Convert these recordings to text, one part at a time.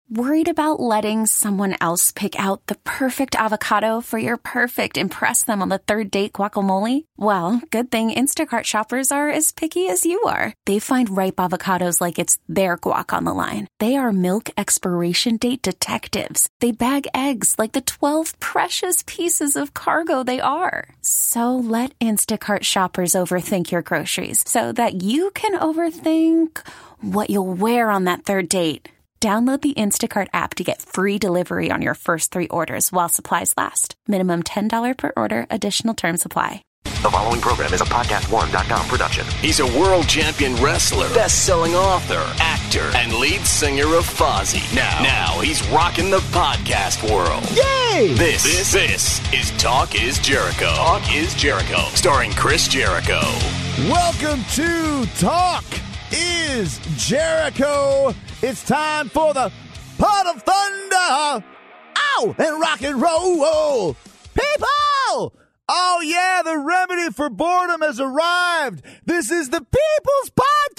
Worried about letting someone else pick out the perfect avocado for your perfect impress them on the third date guacamole? Well, good thing Instacart shoppers are as picky as you are. They find ripe avocados like it's their guac on the line. They are milk expiration date detectives. They bag eggs like the 12 precious pieces of cargo they are. So let Instacart shoppers overthink your groceries so that you can overthink what you'll wear on that third date. Download the Instacart app to get free delivery on your first 3 orders while supplies last. Minimum $10 per order. Additional terms apply. The following program is a podcast1.com production. He's a world champion wrestler, best-selling author, actor, and lead singer of Fozzy. Now he's rocking the podcast world. Yay! This is Talk is Jericho. Talk is Jericho, starring Chris Jericho. Welcome to Talk is Jericho. It's time for the Pot of Thunder. Ow! And rock and roll. People! Oh, yeah, the remedy for boredom has arrived. This is the People's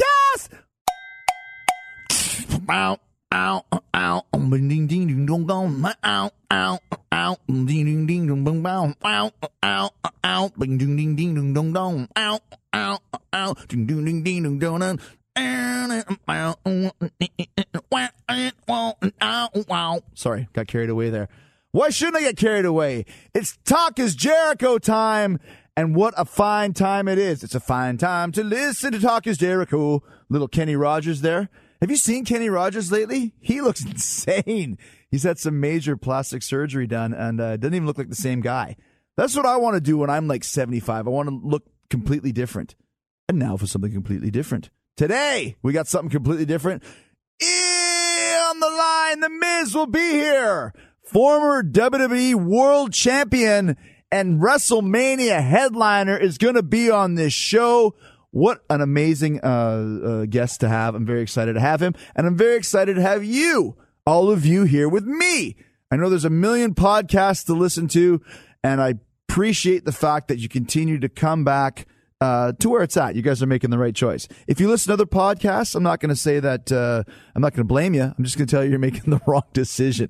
Podcast. Ow, ow, ow. Ding, ding, ding, dong, dong. Ow, ow, ow. Ding, ding, ding, dong, dong, dong. Ow, ow, ow. Ding, ding, ding, ding, dong, dong, dong. Ow, ow, ow. Ding, ding, ding, ding, dong, dong, dong. Sorry, got carried away there. Why shouldn't I get carried away? It's Talk is Jericho time, and what a fine time it is. It's a fine time to listen to Talk is Jericho. Little Kenny Rogers there. Have you seen Kenny Rogers lately? He looks insane. He's had some major plastic surgery done, and doesn't even look like the same guy. That's what I want to do when I'm like 75. I want to look completely different. And now for something completely different. Today, we got something completely different. On the line, The Miz will be here. Former WWE World Champion and WrestleMania headliner is going to be on this show. What an amazing guest to have. I'm very excited to have him. And I'm very excited to have you, all of you, here with me. I know there's a million podcasts to listen to, and I appreciate the fact that you continue to come back to where it's at. You guys are making the right choice. If you listen to other podcasts, I'm not going to say that, I'm not going to blame you. I'm just going to tell you you're making the wrong decision.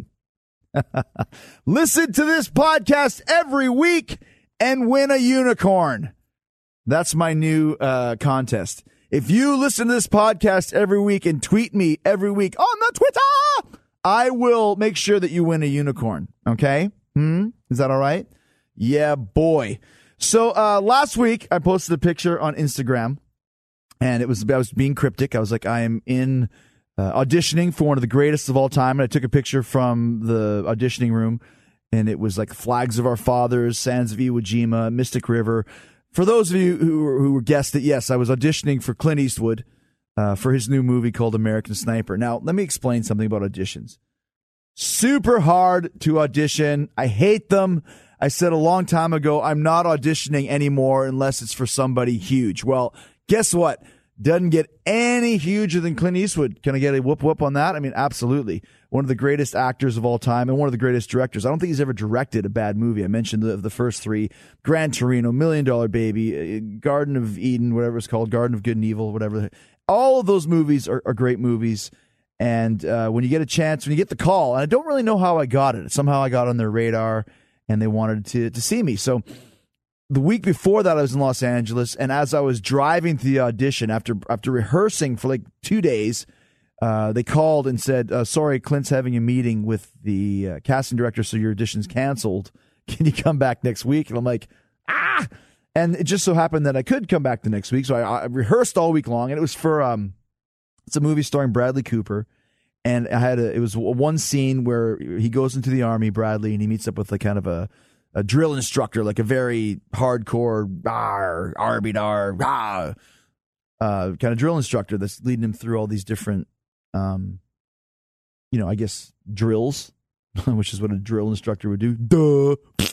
Listen to this podcast every week and win a unicorn. That's my new contest. If you listen to this podcast every week and tweet me every week on the Twitter, I will make sure that you win a unicorn. Okay? Is that all right? Yeah, boy. So last week, I posted a picture on Instagram, and I was being cryptic. I was like, I am in auditioning for one of the greatest of all time, and I took a picture from the auditioning room, and it was like Flags of Our Fathers, Sands of Iwo Jima, Mystic River. For those of you who guessed it, yes, I was auditioning for Clint Eastwood for his new movie called American Sniper. Now, let me explain something about auditions. Super hard to audition. I hate them. I said a long time ago, I'm not auditioning anymore unless it's for somebody huge. Well, guess what? Doesn't get any huger than Clint Eastwood. Can I get a whoop on that? I mean, absolutely. One of the greatest actors of all time and one of the greatest directors. I don't think he's ever directed a bad movie. I mentioned the first 3, Gran Torino, $1 Million Baby, Garden of Eden, whatever it's called, Garden of Good and Evil, whatever. All of those movies are great movies. And when you get a chance, when you get the call, and I don't really know how I got it. Somehow I got on their radar, and they wanted to see me. So the week before that, I was in Los Angeles, and as I was driving to the audition, after rehearsing for like 2 days, they called and said, sorry, Clint's having a meeting with the casting director, so your audition's canceled. Can you come back next week? And I'm like, ah! And it just so happened that I could come back the next week, so I rehearsed all week long, and it was for it's a movie starring Bradley Cooper. And it was one scene where he goes into the Army, Bradley, and he meets up with like kind of a drill instructor, like a very hardcore kind of drill instructor that's leading him through all these different, I guess drills, which is what a drill instructor would do. Duh.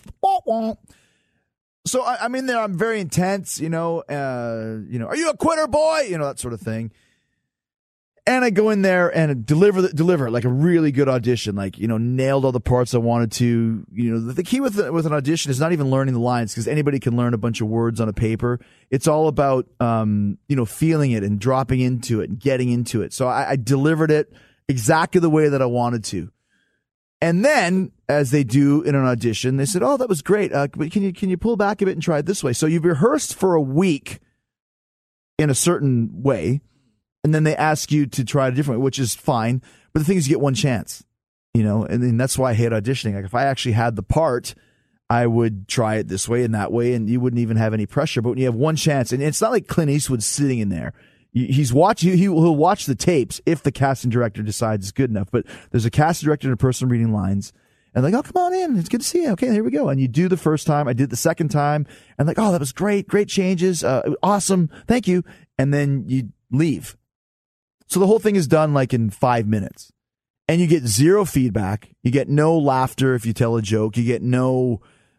So I'm in there. I'm very intense. Are you a quitter, boy? That sort of thing. And I go in there and deliver like a really good audition, like, nailed all the parts I wanted to. The key with an audition is not even learning the lines, because anybody can learn a bunch of words on a paper. It's all about, feeling it and dropping into it and getting into it. So I delivered it exactly the way that I wanted to. And then, as they do in an audition, they said, "Oh, that was great. But can you pull back a bit and try it this way?" So you've rehearsed for a week in a certain way, and then they ask you to try it a different way, which is fine. But the thing is, you get one chance, and that's why I hate auditioning. Like if I actually had the part, I would try it this way and that way, and you wouldn't even have any pressure. But when you have one chance, and it's not like Clint Eastwood sitting in there. He's watching. He'll watch the tapes if the casting director decides it's good enough. But there's a casting director and a person reading lines, and like, "Oh, come on in. It's good to see you." Okay, here we go. And you do the first time. I did the second time, and like, "Oh, that was great. Great changes. Awesome. Thank you." And then you leave. So the whole thing is done like in 5 minutes, and you get zero feedback. You get no laughter if you tell a joke. You get no,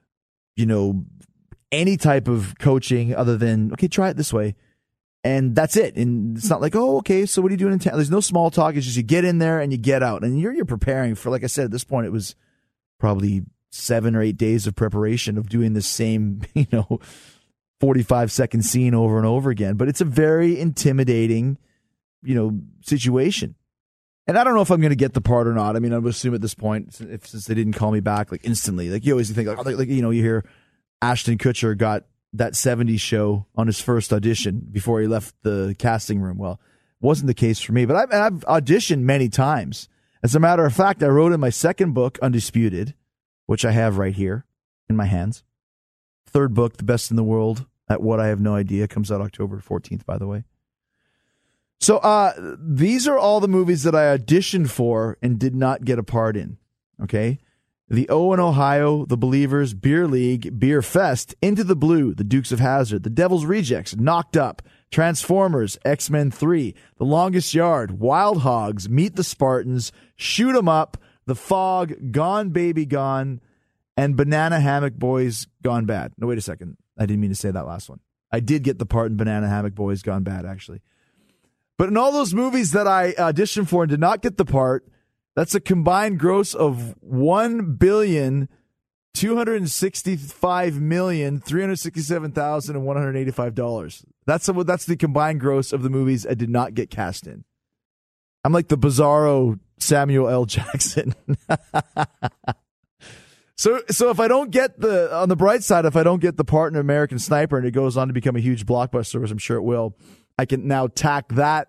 any type of coaching other than, "Okay, try it this way." And that's it. And it's not like, "Oh, okay, so what are you doing in town?" There's no small talk. It's just you get in there and you get out. And you're preparing for, like I said, at this point, it was probably 7 or 8 days of preparation of doing the same, 45-second scene over and over again. But it's a very intimidating, situation. And I don't know if I'm going to get the part or not. I mean, I would assume at this point, since they didn't call me back like instantly, like you always think, you hear Ashton Kutcher got that 70s show on his first audition before he left the casting room. Well, it wasn't the case for me, but I've auditioned many times. As a matter of fact, I wrote in my second book, Undisputed, which I have right here in my hands. Third book, The Best in the World at What I Have No Idea, comes out October 14th, by the way. So these are all the movies that I auditioned for and did not get a part in, okay? The O in Ohio, The Believers, Beer League, Beer Fest, Into the Blue, The Dukes of Hazzard, The Devil's Rejects, Knocked Up, Transformers, X-Men 3, The Longest Yard, Wild Hogs, Meet the Spartans, Shoot 'em Up, The Fog, Gone Baby Gone, and Banana Hammock Boys Gone Bad. No, wait a second. I didn't mean to say that last one. I did get the part in Banana Hammock Boys Gone Bad, actually. But in all those movies that I auditioned for and did not get the part, that's a combined gross of $1,265,367,185. That's the combined gross of the movies I did not get cast in. I'm like the bizarro Samuel L. Jackson. So if I don't get on the bright side, if I don't get the part in American Sniper and it goes on to become a huge blockbuster, which I'm sure it will, I can now tack that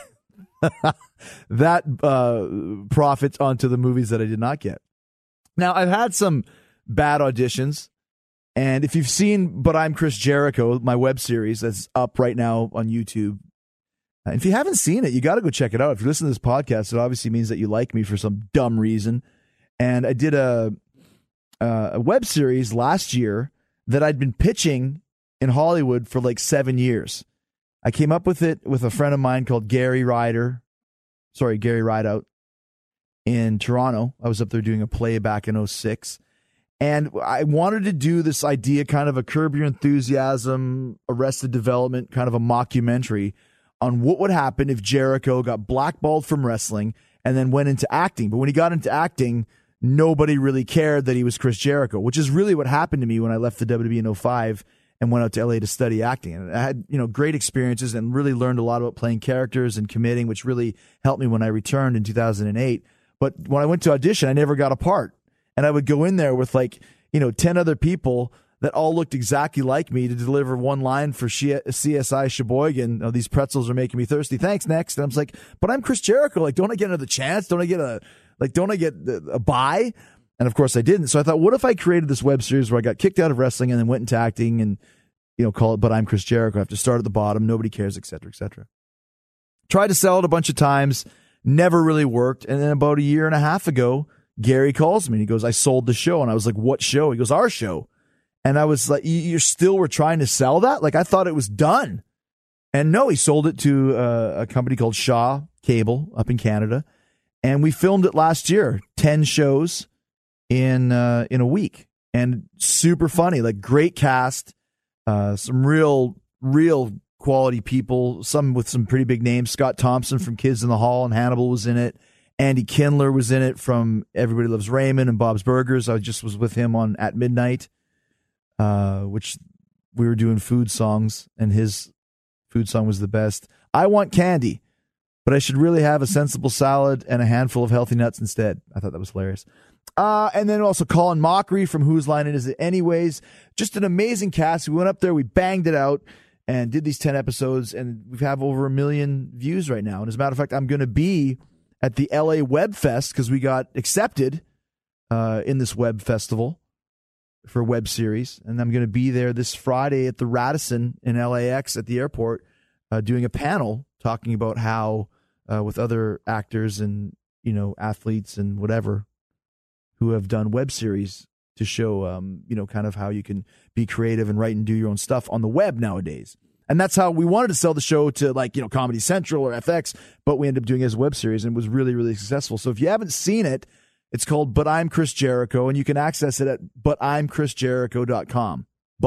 profit onto the movies that I did not get. Now, I've had some bad auditions, and if you've seen But I'm Chris Jericho, my web series that's up right now on YouTube, if you haven't seen it, you got to go check it out. If you listen to this podcast, it obviously means that you like me for some dumb reason. And I did a web series last year that I'd been pitching in Hollywood for like 7 years. I came up with it with a friend of mine called Gary Rideout in Toronto. I was up there doing a play back in 2006. And I wanted to do this idea, kind of a Curb Your Enthusiasm, Arrested Development, kind of a mockumentary on what would happen if Jericho got blackballed from wrestling and then went into acting. But when he got into acting, nobody really cared that he was Chris Jericho, which is really what happened to me when I left the WWE in 2005 and went out to LA to study acting. And I had, great experiences and really learned a lot about playing characters and committing, which really helped me when I returned in 2008. But when I went to audition, I never got a part. And I would go in there with 10 other people that all looked exactly like me to deliver one line for CSI Sheboygan. Oh, these pretzels are making me thirsty. Thanks, next. And I was like, but I'm Chris Jericho. Like, don't I get another chance? Don't I get a bye? And of course I didn't. So I thought, what if I created this web series where I got kicked out of wrestling and then went into acting and, call it But I'm Chris Jericho. I have to start at the bottom. Nobody cares, et cetera, et cetera. Tried to sell it a bunch of times. Never really worked. And then about a year and a half ago, Gary calls me and he goes, I sold the show. And I was like, what show? He goes, our show. And I was like, you still were trying to sell that? Like, I thought it was done. And no, he sold it to a company called Shaw Cable up in Canada. And we filmed it last year, 10 shows in a week. And super funny, like great cast, some real quality people, some with some pretty big names. Scott Thompson from Kids in the Hall and Hannibal was in it. Andy Kindler was in it from Everybody Loves Raymond and Bob's Burgers. I just was with him on At Midnight, which we were doing food songs, and his food song was the best. I Want Candy, but I should really have a sensible salad and a handful of healthy nuts instead. I thought that was hilarious. And then also Colin Mockery from Whose Line Is It Anyways. Just an amazing cast. We went up there, we banged it out, and did these 10 episodes, and we have over 1 million views right now. And as a matter of fact, I'm going to be at the LA Web Fest because we got accepted in this web festival for a web series. And I'm going to be there this Friday at the Radisson in LAX at the airport doing a panel talking about how with other actors and, athletes and whatever who have done web series to show, kind of how you can be creative and write and do your own stuff on the web nowadays. And that's how we wanted to sell the show to Comedy Central or FX, but we ended up doing it as a web series and it was really, really successful. So if you haven't seen it, it's called But I'm Chris Jericho, and you can access it at butimchrisjericho.com.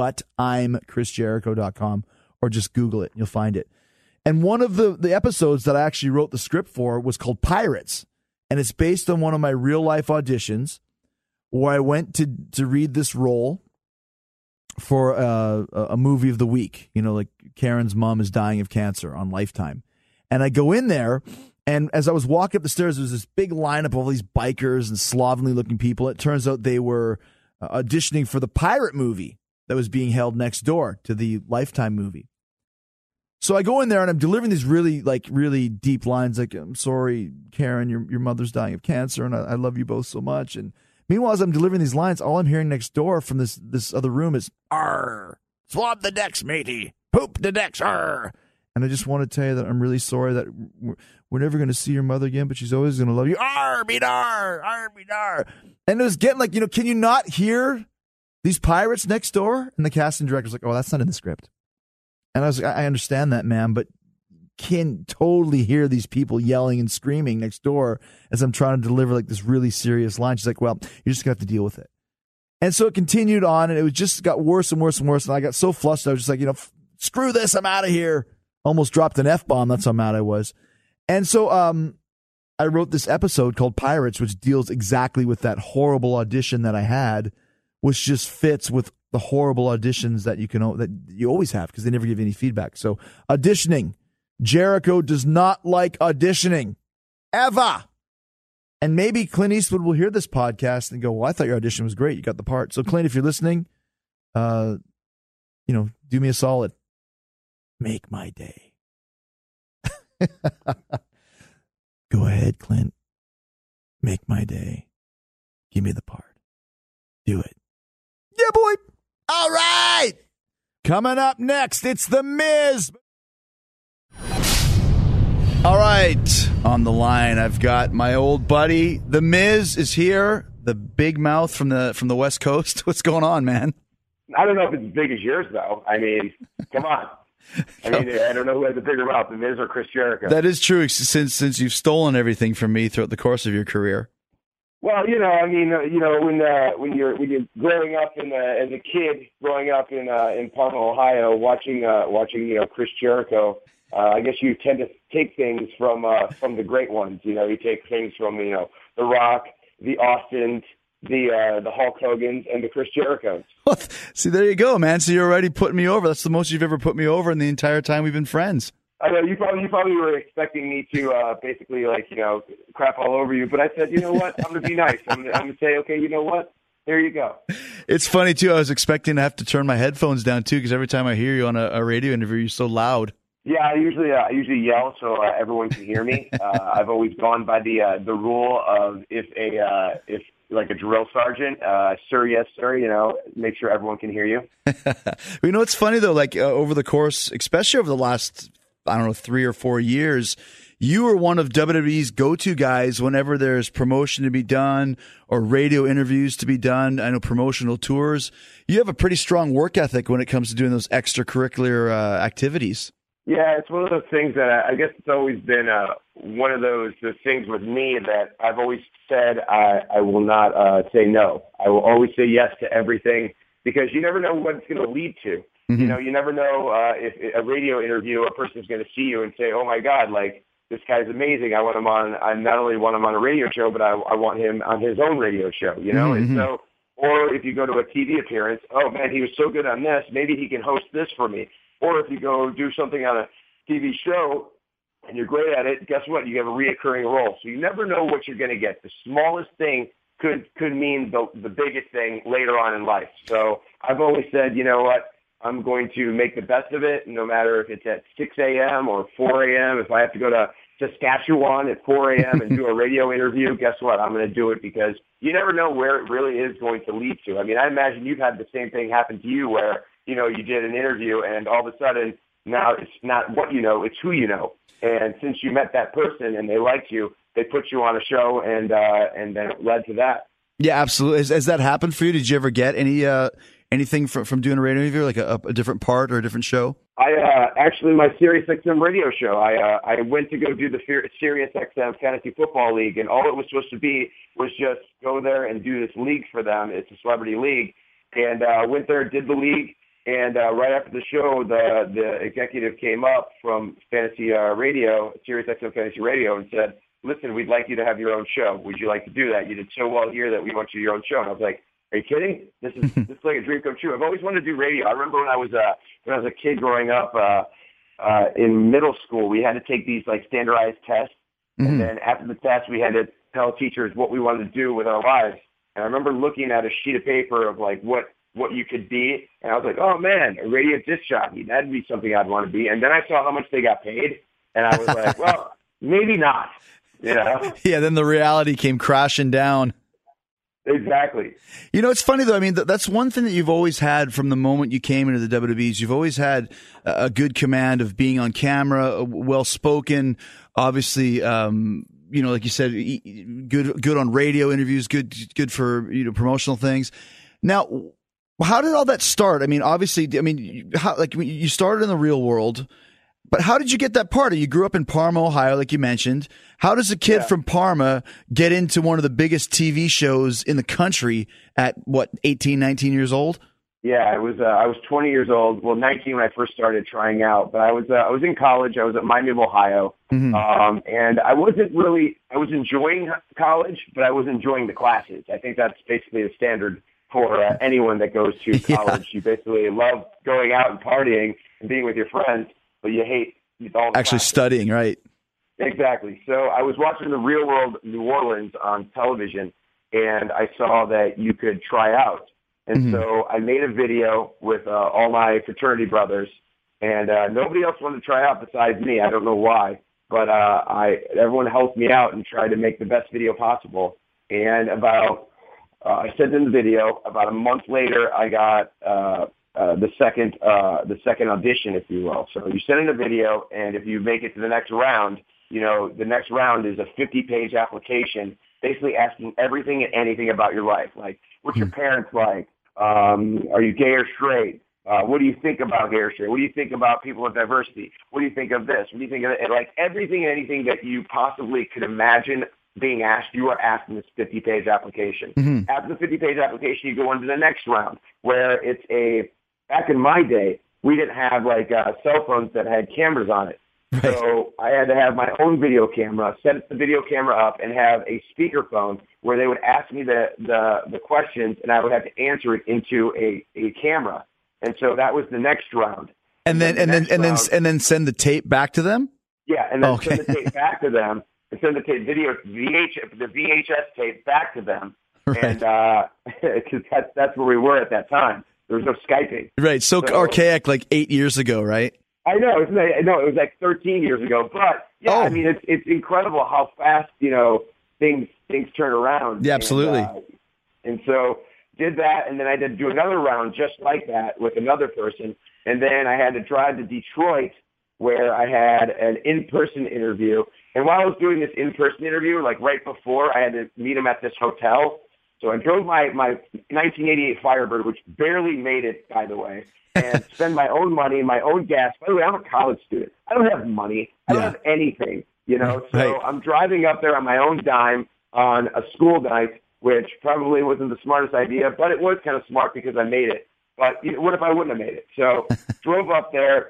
Butimchrisjericho.com, or just Google it and you'll find it. And one of the episodes that I actually wrote the script for was called Pirates, and it's based on one of my real-life auditions where I went to read this role for a movie of the week. Like Karen's mom is dying of cancer on Lifetime. And I go in there, and as I was walking up the stairs, there was this big lineup of all these bikers and slovenly-looking people. It turns out they were auditioning for the pirate movie that was being held next door to the Lifetime movie. So I go in there, and I'm delivering these really deep lines, like, I'm sorry, Karen, your mother's dying of cancer, and I love you both so much. And meanwhile, as I'm delivering these lines, all I'm hearing next door from this other room is, "Arr, swab the decks, matey, poop the decks, arr." And I just want to tell you that I'm really sorry that we're never going to see your mother again, but she's always going to love you. Arr, be dar, arr, be dar. And it was getting like, can you not hear these pirates next door? And the casting director's like, "Oh, that's not in the script." And I was like, "I understand that, ma'am, but can totally hear these people yelling and screaming next door as I'm trying to deliver like this really serious line." She's like, "Well, you're just going to have to deal with it." And so it continued on, and it was just got worse and worse and worse. And I got so flustered. I was just like, screw this. I'm out of here. Almost dropped an F-bomb. That's how mad I was. And so I wrote this episode called Pirates, which deals exactly with that horrible audition that I had, which just fits with the horrible auditions that you always have because they never give you any feedback. So auditioning. Jericho does not like auditioning. Ever. And maybe Clint Eastwood will hear this podcast and go, "Well, I thought your audition was great. You got the part." So Clint, if you're listening, do me a solid. Make my day. Go ahead, Clint. Make my day. Give me the part. Do it. Yeah, boy. All right. Coming up next, it's The Miz. All right. On the line, I've got my old buddy, The Miz is here. The big mouth from the West Coast. What's going on, man? I don't know if it's as big as yours, though. I mean, come on. I don't know who has a bigger mouth, The Miz or Chris Jericho. That is true, since you've stolen everything from me throughout the course of your career. Well, when you're growing up as a kid growing up in Palmer, Ohio, watching Chris Jericho, I guess you tend to take things from the great ones. You take things from The Rock, the Austins, the Hulk Hogan's, and the Chris Jerichos. Well, see, there you go, man. So you're already putting me over. That's the most you've ever put me over in the entire time we've been friends. I know you probably were expecting me to basically crap all over you, but I said, you know what, I'm going to be nice. I'm going to say, okay, you know what, there you go. It's funny too. I was expecting to have to turn my headphones down too, because every time I hear you on a radio interview, you're so loud. Yeah, I usually yell so everyone can hear me. I've always gone by the rule of if like a drill sergeant, sir, yes, sir, make sure everyone can hear you. It's funny though, over the course, especially over the last, 3 or 4 years, you were one of WWE's go-to guys whenever there's promotion to be done or radio interviews to be done. I know promotional tours. You have a pretty strong work ethic when it comes to doing those extracurricular activities. Yeah, it's one of those things that I guess it's always been one of those things with me that I've always said I will not say no. I will always say yes to everything because you never know what it's going to lead to. Mm-hmm. You never know if a radio interview, a person's going to see you and say, "Oh my God, this guy's amazing. I want him on. I not only want him on a radio show, but I want him on his own radio show." Mm-hmm. And so, or if you go to a TV appearance, "Oh man, he was so good on this. Maybe he can host this for me." Or if you go do something on a TV show, and you're great at it, guess what? You have a reoccurring role. So you never know what you're going to get. The smallest thing could mean the biggest thing later on in life. So I've always said, you know what? I'm going to make the best of it, no matter if it's at 6 a.m. or 4 a.m. If I have to go to Saskatchewan at 4 a.m. and do a radio interview, guess what? I'm going to do it, because you never know where it really is going to lead to. I mean, I imagine you've had the same thing happen to you where, you know, you did an interview and all of a sudden now it's not what you know, it's who you know. And since you met that person and they liked you, they put you on a show, and then it led to that. Yeah, absolutely. Has that happened for you? Did you ever get anything from doing a radio interview, like a different part or a different show? Actually, my SiriusXM radio show, I went to go do the SiriusXM Fantasy Football League, and all it was supposed to be was just go there and do this league for them. It's a celebrity league. And went there, did the league, and right after the show, the executive came up from Fantasy Radio, SiriusXM Fantasy Radio, and said, listen, we'd like you to have your own show. Would you like to do that? You did so well here that we want you to your own show. And I was like, are you kidding? This is like a dream come true. I've always wanted to do radio. I remember when I was a kid growing up in middle school, we had to take these like standardized tests, and then after the test, we had to tell teachers what we wanted to do with our lives. And I remember looking at a sheet of paper of like what you could be, and I was like, oh man, a radio disc jockey. That'd be something I'd want to be. And then I saw how much they got paid, and I was like, well, maybe not. You know? Yeah. Then the reality came crashing down. Exactly. You know, it's funny though. I mean, that's one thing that you've always had from the moment you came into the WWEs. You've always had a good command of being on camera, well spoken. Obviously, you know, like you said, good on radio interviews, good for, you know, promotional things. Now, how did all that start? I mean, obviously, you started in the real world. But how did you get that part? You grew up in Parma, Ohio, like you mentioned. How does a kid from Parma get into one of the biggest TV shows in the country at, 18, 19 years old? Yeah, I was 20 years old. Well, 19 when I first started trying out. But I was in college. I was at Miami of Ohio. And I was enjoying college, but I was enjoying the classes. I think that's basically the standard for anyone that goes to college. You basically love going out and partying and being with your friends, but you hate all the actually classes. Studying, right? Exactly. So I was watching The Real World New Orleans on television, and I saw that you could try out. And so I made a video with all my fraternity brothers, and nobody else wanted to try out besides me. I don't know why, but everyone helped me out and tried to make the best video possible. And I sent in the video. About a month later, I got the second audition, if you will. So you send in a video, and if you make it to the next round, you know, the next round is a 50-page application, basically asking everything and anything about your life. Like, what's your parents like? Are you gay or straight? What do you think about gay or straight? What do you think about people with diversity? What do you think of this? What do you think of it? Like, everything and anything that you possibly could imagine being asked, you are asked in this 50-page application. After the 50-page application, you go on to the next round, where it's back in my day, we didn't have like cell phones that had cameras on it. Right. So I had to have my own video camera, set the video camera up, and have a speakerphone where they would ask me the questions, and I would have to answer it into a camera. And so that was the next round. And then send the tape back to them? Yeah, and then send the tape back to them, and send the tape the VHS tape back to them. Right. And because that's where we were at that time. There was no Skyping. Right, so archaic, like 8 years ago, right? I know. It was like 13 years ago. But yeah, I mean, it's incredible how fast, you know, things turn around. Yeah, absolutely. And so did that, and then I had to do another round just like that with another person, and then I had to drive to Detroit where I had an in-person interview. And while I was doing this in-person interview, like right before, I had to meet him at this hotel. So I drove my 1988 Firebird, which barely made it, by the way, and spend my own money, my own gas. By the way, I'm a college student. I don't have money. I don't have anything, you know. So I'm driving up there on my own dime on a school night, which probably wasn't the smartest idea, but it was kind of smart because I made it. But what if I wouldn't have made it? So drove up there,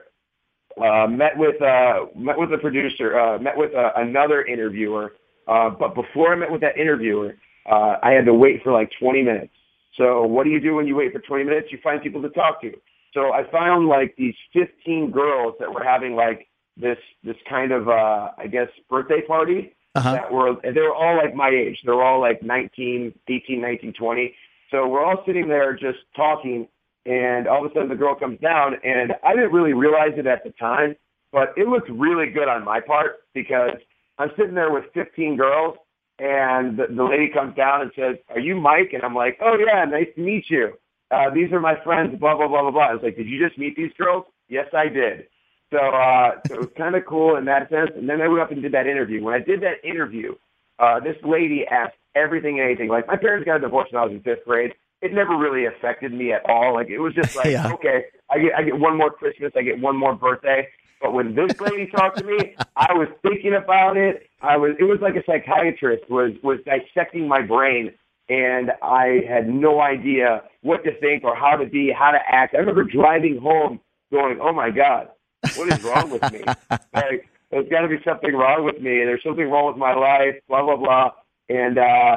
met with a producer, met with another interviewer. But before I met with that interviewer, I had to wait for like 20 minutes. So what do you do when you wait for 20 minutes? You find people to talk to. So I found like these 15 girls that were having like this kind of I guess birthday party that they were all like my age. They were all like 18, 19, 20. So we're all sitting there just talking, and all of a sudden the girl comes down, and I didn't really realize it at the time, but it looked really good on my part because I'm sitting there with 15 girls, and the lady comes down and says, "Are you Mike?" And I'm like, "Oh yeah, nice to meet you. These are my friends, blah, blah, blah, blah, blah." I was like, "Did you just meet these girls?" "Yes, I did." So it was kind of cool in that sense. And then I went up and did that interview. When I did that interview, this lady asked everything and anything. Like, my parents got a divorce when I was in 5th grade. It never really affected me at all. Like, it was just like, okay, I get one more Christmas, I get one more birthday. But when this lady talked to me, I was thinking about it. It was like a psychiatrist was dissecting my brain, and I had no idea what to think or how to be, how to act. I remember driving home going, "Oh my God, what is wrong with me? Like, there's got to be something wrong with me. There's something wrong with my life, blah, blah, blah." And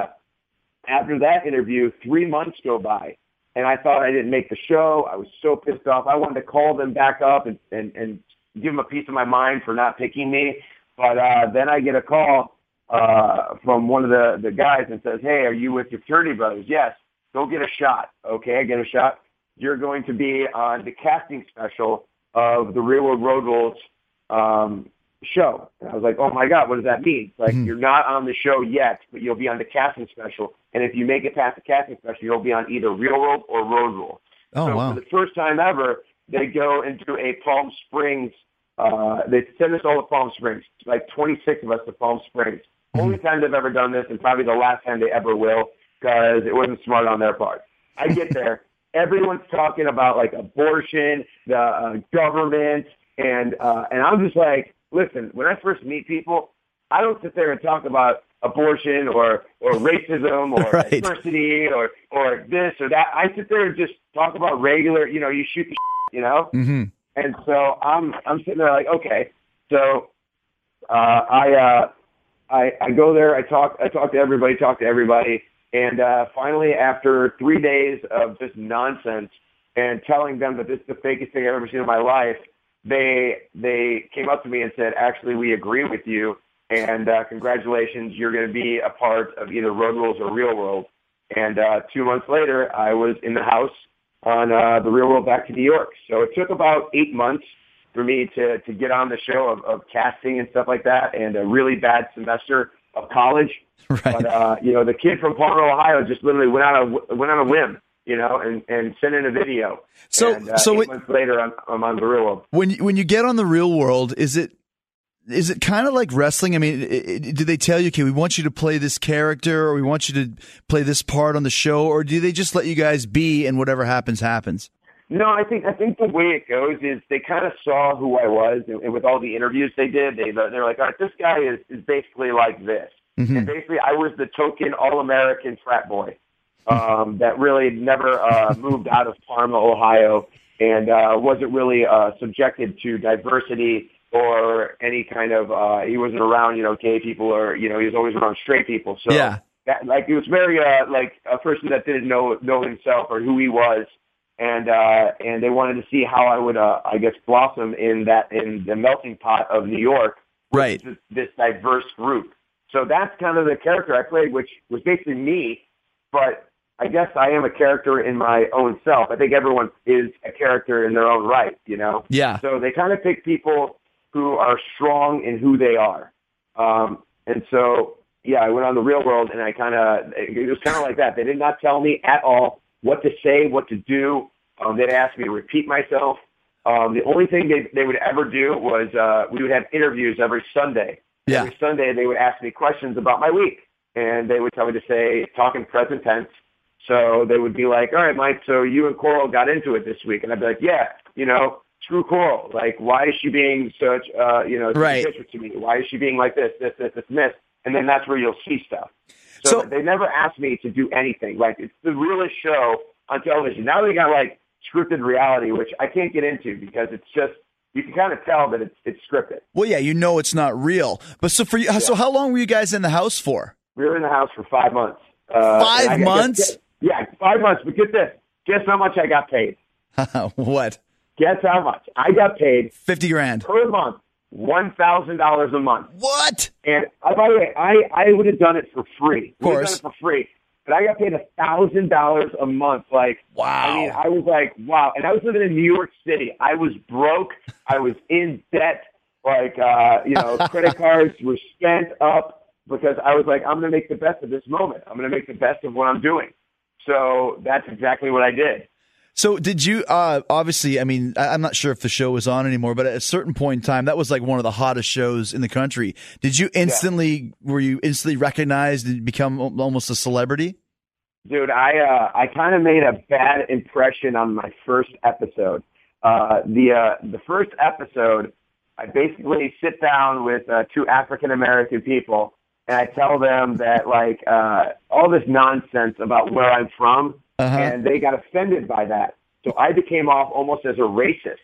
after that interview, 3 months go by, and I thought I didn't make the show. I was so pissed off. I wanted to call them back up and give them a piece of my mind for not picking me. But then I get a call from one of the guys and says, "Hey, are you with your fraternity brothers?" "Yes." "Go get a shot." "Okay, I get a shot. You're going to be on the casting special of the Real World Road Rules show." And I was like, "Oh my God, what does that mean?" It's like, you're not on the show yet, but you'll be on the casting special. And if you make it past the casting special, you'll be on either Real World or Road Rules. Oh, so wow. for the first time ever, they go into a Palm Springs. They send us all to Palm Springs, like 26 of us to Palm Springs. Only time they've ever done this, and probably the last time they ever will, because it wasn't smart on their part. I get there. Everyone's talking about like abortion, the government, and I'm just like, listen, when I first meet people, I don't sit there and talk about abortion or racism or diversity or this or that. I sit there and just talk about regular, you shoot the shit, Mm-hmm. And so I'm sitting there like, okay. So I go there, I talk to everybody, and finally after 3 days of just nonsense and telling them that this is the fakest thing I've ever seen in my life, they came up to me and said, "Actually, we agree with you, and congratulations, you're going to be a part of either Road Rules or Real World." And 2 months later, I was in the house on the Real World back to New York. So it took about 8 months for me to get on the show of casting and stuff like that, and a really bad semester of college. Right. But the kid from Palmer, Ohio, just literally went on a whim, and sent in a video. So 8 months later, I'm on the Real World. When you get on the Real World, is it kind of like wrestling? I mean, do they tell you, okay, we want you to play this character, or we want you to play this part on the show, or do they just let you guys be and whatever happens, happens? No, I think the way it goes is they kind of saw who I was, and with all the interviews they did, they're like, all right, this guy is basically like this. Mm-hmm. And basically, I was the token all-American frat boy that really never moved out of Parma, Ohio, and wasn't really subjected to diversity or any kind of, he wasn't around, gay people, or, he was always around straight people. So yeah. That, like, it was very, like a person that didn't know himself or who he was. And they wanted to see how I would, I guess, blossom in the melting pot of New York. Right. This diverse group. So that's kind of the character I played, which was basically me, but I guess I am a character in my own self. I think everyone is a character in their own right, Yeah. So they kind of pick people who are strong in who they are. And so, yeah, I went on the Real World, and it was kind of like that. They did not tell me at all what to say, what to do. They'd ask me to repeat myself. The only thing they would ever do was we would have interviews every Sunday. Yeah. Every Sunday they would ask me questions about my week, and they would tell me to talk in present tense. So they would be like, "All right, Mike, so you and Coral got into it this week." And I'd be like, "Yeah, screw Coral. Like, why is she being such, right. to me? Why is she being like this? And then that's where you'll see stuff. So they never asked me to do anything. Like, it's the realest show on television. Now they got like scripted reality, which I can't get into because it's just, you can kind of tell that it's scripted. Well, yeah, it's not real. But so for you, so how long were you guys in the house for? We were in the house for 5 months. 5 months? Yeah, 5 months. But get this. Guess how much I got paid? What? Guess how much? I got paid $50,000 per month. $1,000 a month. What? And by the way, I would have done it for free. Of course. Would have done it for free. But I got paid $1,000 a month. Like, wow. I mean, I was like, wow. And I was living in New York City. I was broke. I was in debt. Like, credit cards were spent up because I was like, I'm going to make the best of this moment. I'm going to make the best of what I'm doing. So that's exactly what I did. So did you, obviously, I mean, I'm not sure if the show was on anymore, but at a certain point in time, that was like one of the hottest shows in the country. Did you were you instantly recognized and become almost a celebrity? Dude, I kind of made a bad impression on my first episode. The first episode, I basically sit down with two African-American people, and I tell them that, like, all this nonsense about where I'm from, and they got offended by that. So I became off almost as a racist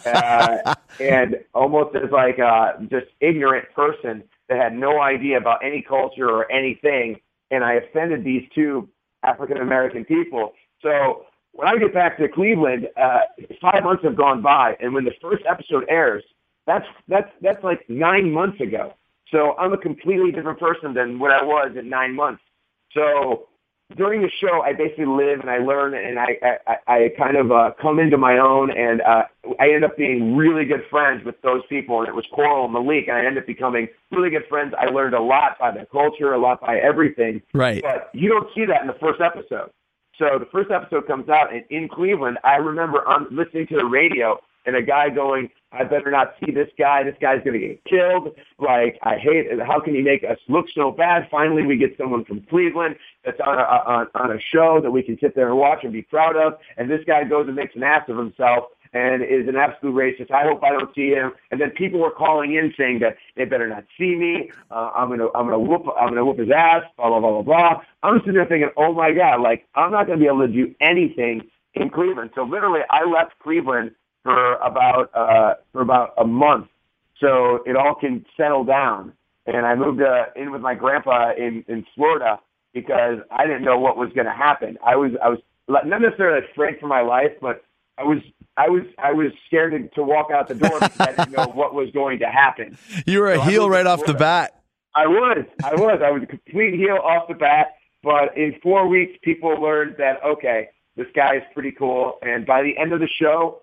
and almost as like a just ignorant person that had no idea about any culture or anything. And I offended these two African-American people. So when I get back to Cleveland, 5 months have gone by. And when the first episode airs, that's like 9 months ago. So I'm a completely different person than what I was in 9 months. So during the show, I basically live and I learn, and I kind of come into my own, and I end up being really good friends with those people, and it was Coral and Malik, and I ended up becoming really good friends. I learned a lot by their culture, a lot by everything. Right. But you don't see that in the first episode. So the first episode comes out, and in Cleveland, I remember listening to the radio, and a guy going, I better not see this guy. This guy's going to get killed. Like, I hate it. How can you make us look so bad? Finally, we get someone from Cleveland that's on a show that we can sit there and watch and be proud of. And this guy goes and makes an ass of himself and is an absolute racist. I hope I don't see him. And then people were calling in saying that they better not see me. I'm gonna whoop his ass. Blah blah blah blah blah. I'm sitting there thinking, oh my God, like I'm not going to be able to do anything in Cleveland. So literally, I left Cleveland for about a month, so it all can settle down. And I moved in with my grandpa in Florida because I didn't know what was going to happen. I was not necessarily afraid for my life, but I was scared to walk out the door because I didn't know what was going to happen. You were a heel right off the bat. I was a complete heel off the bat. But in 4 weeks, people learned that okay, this guy is pretty cool. And by the end of the show,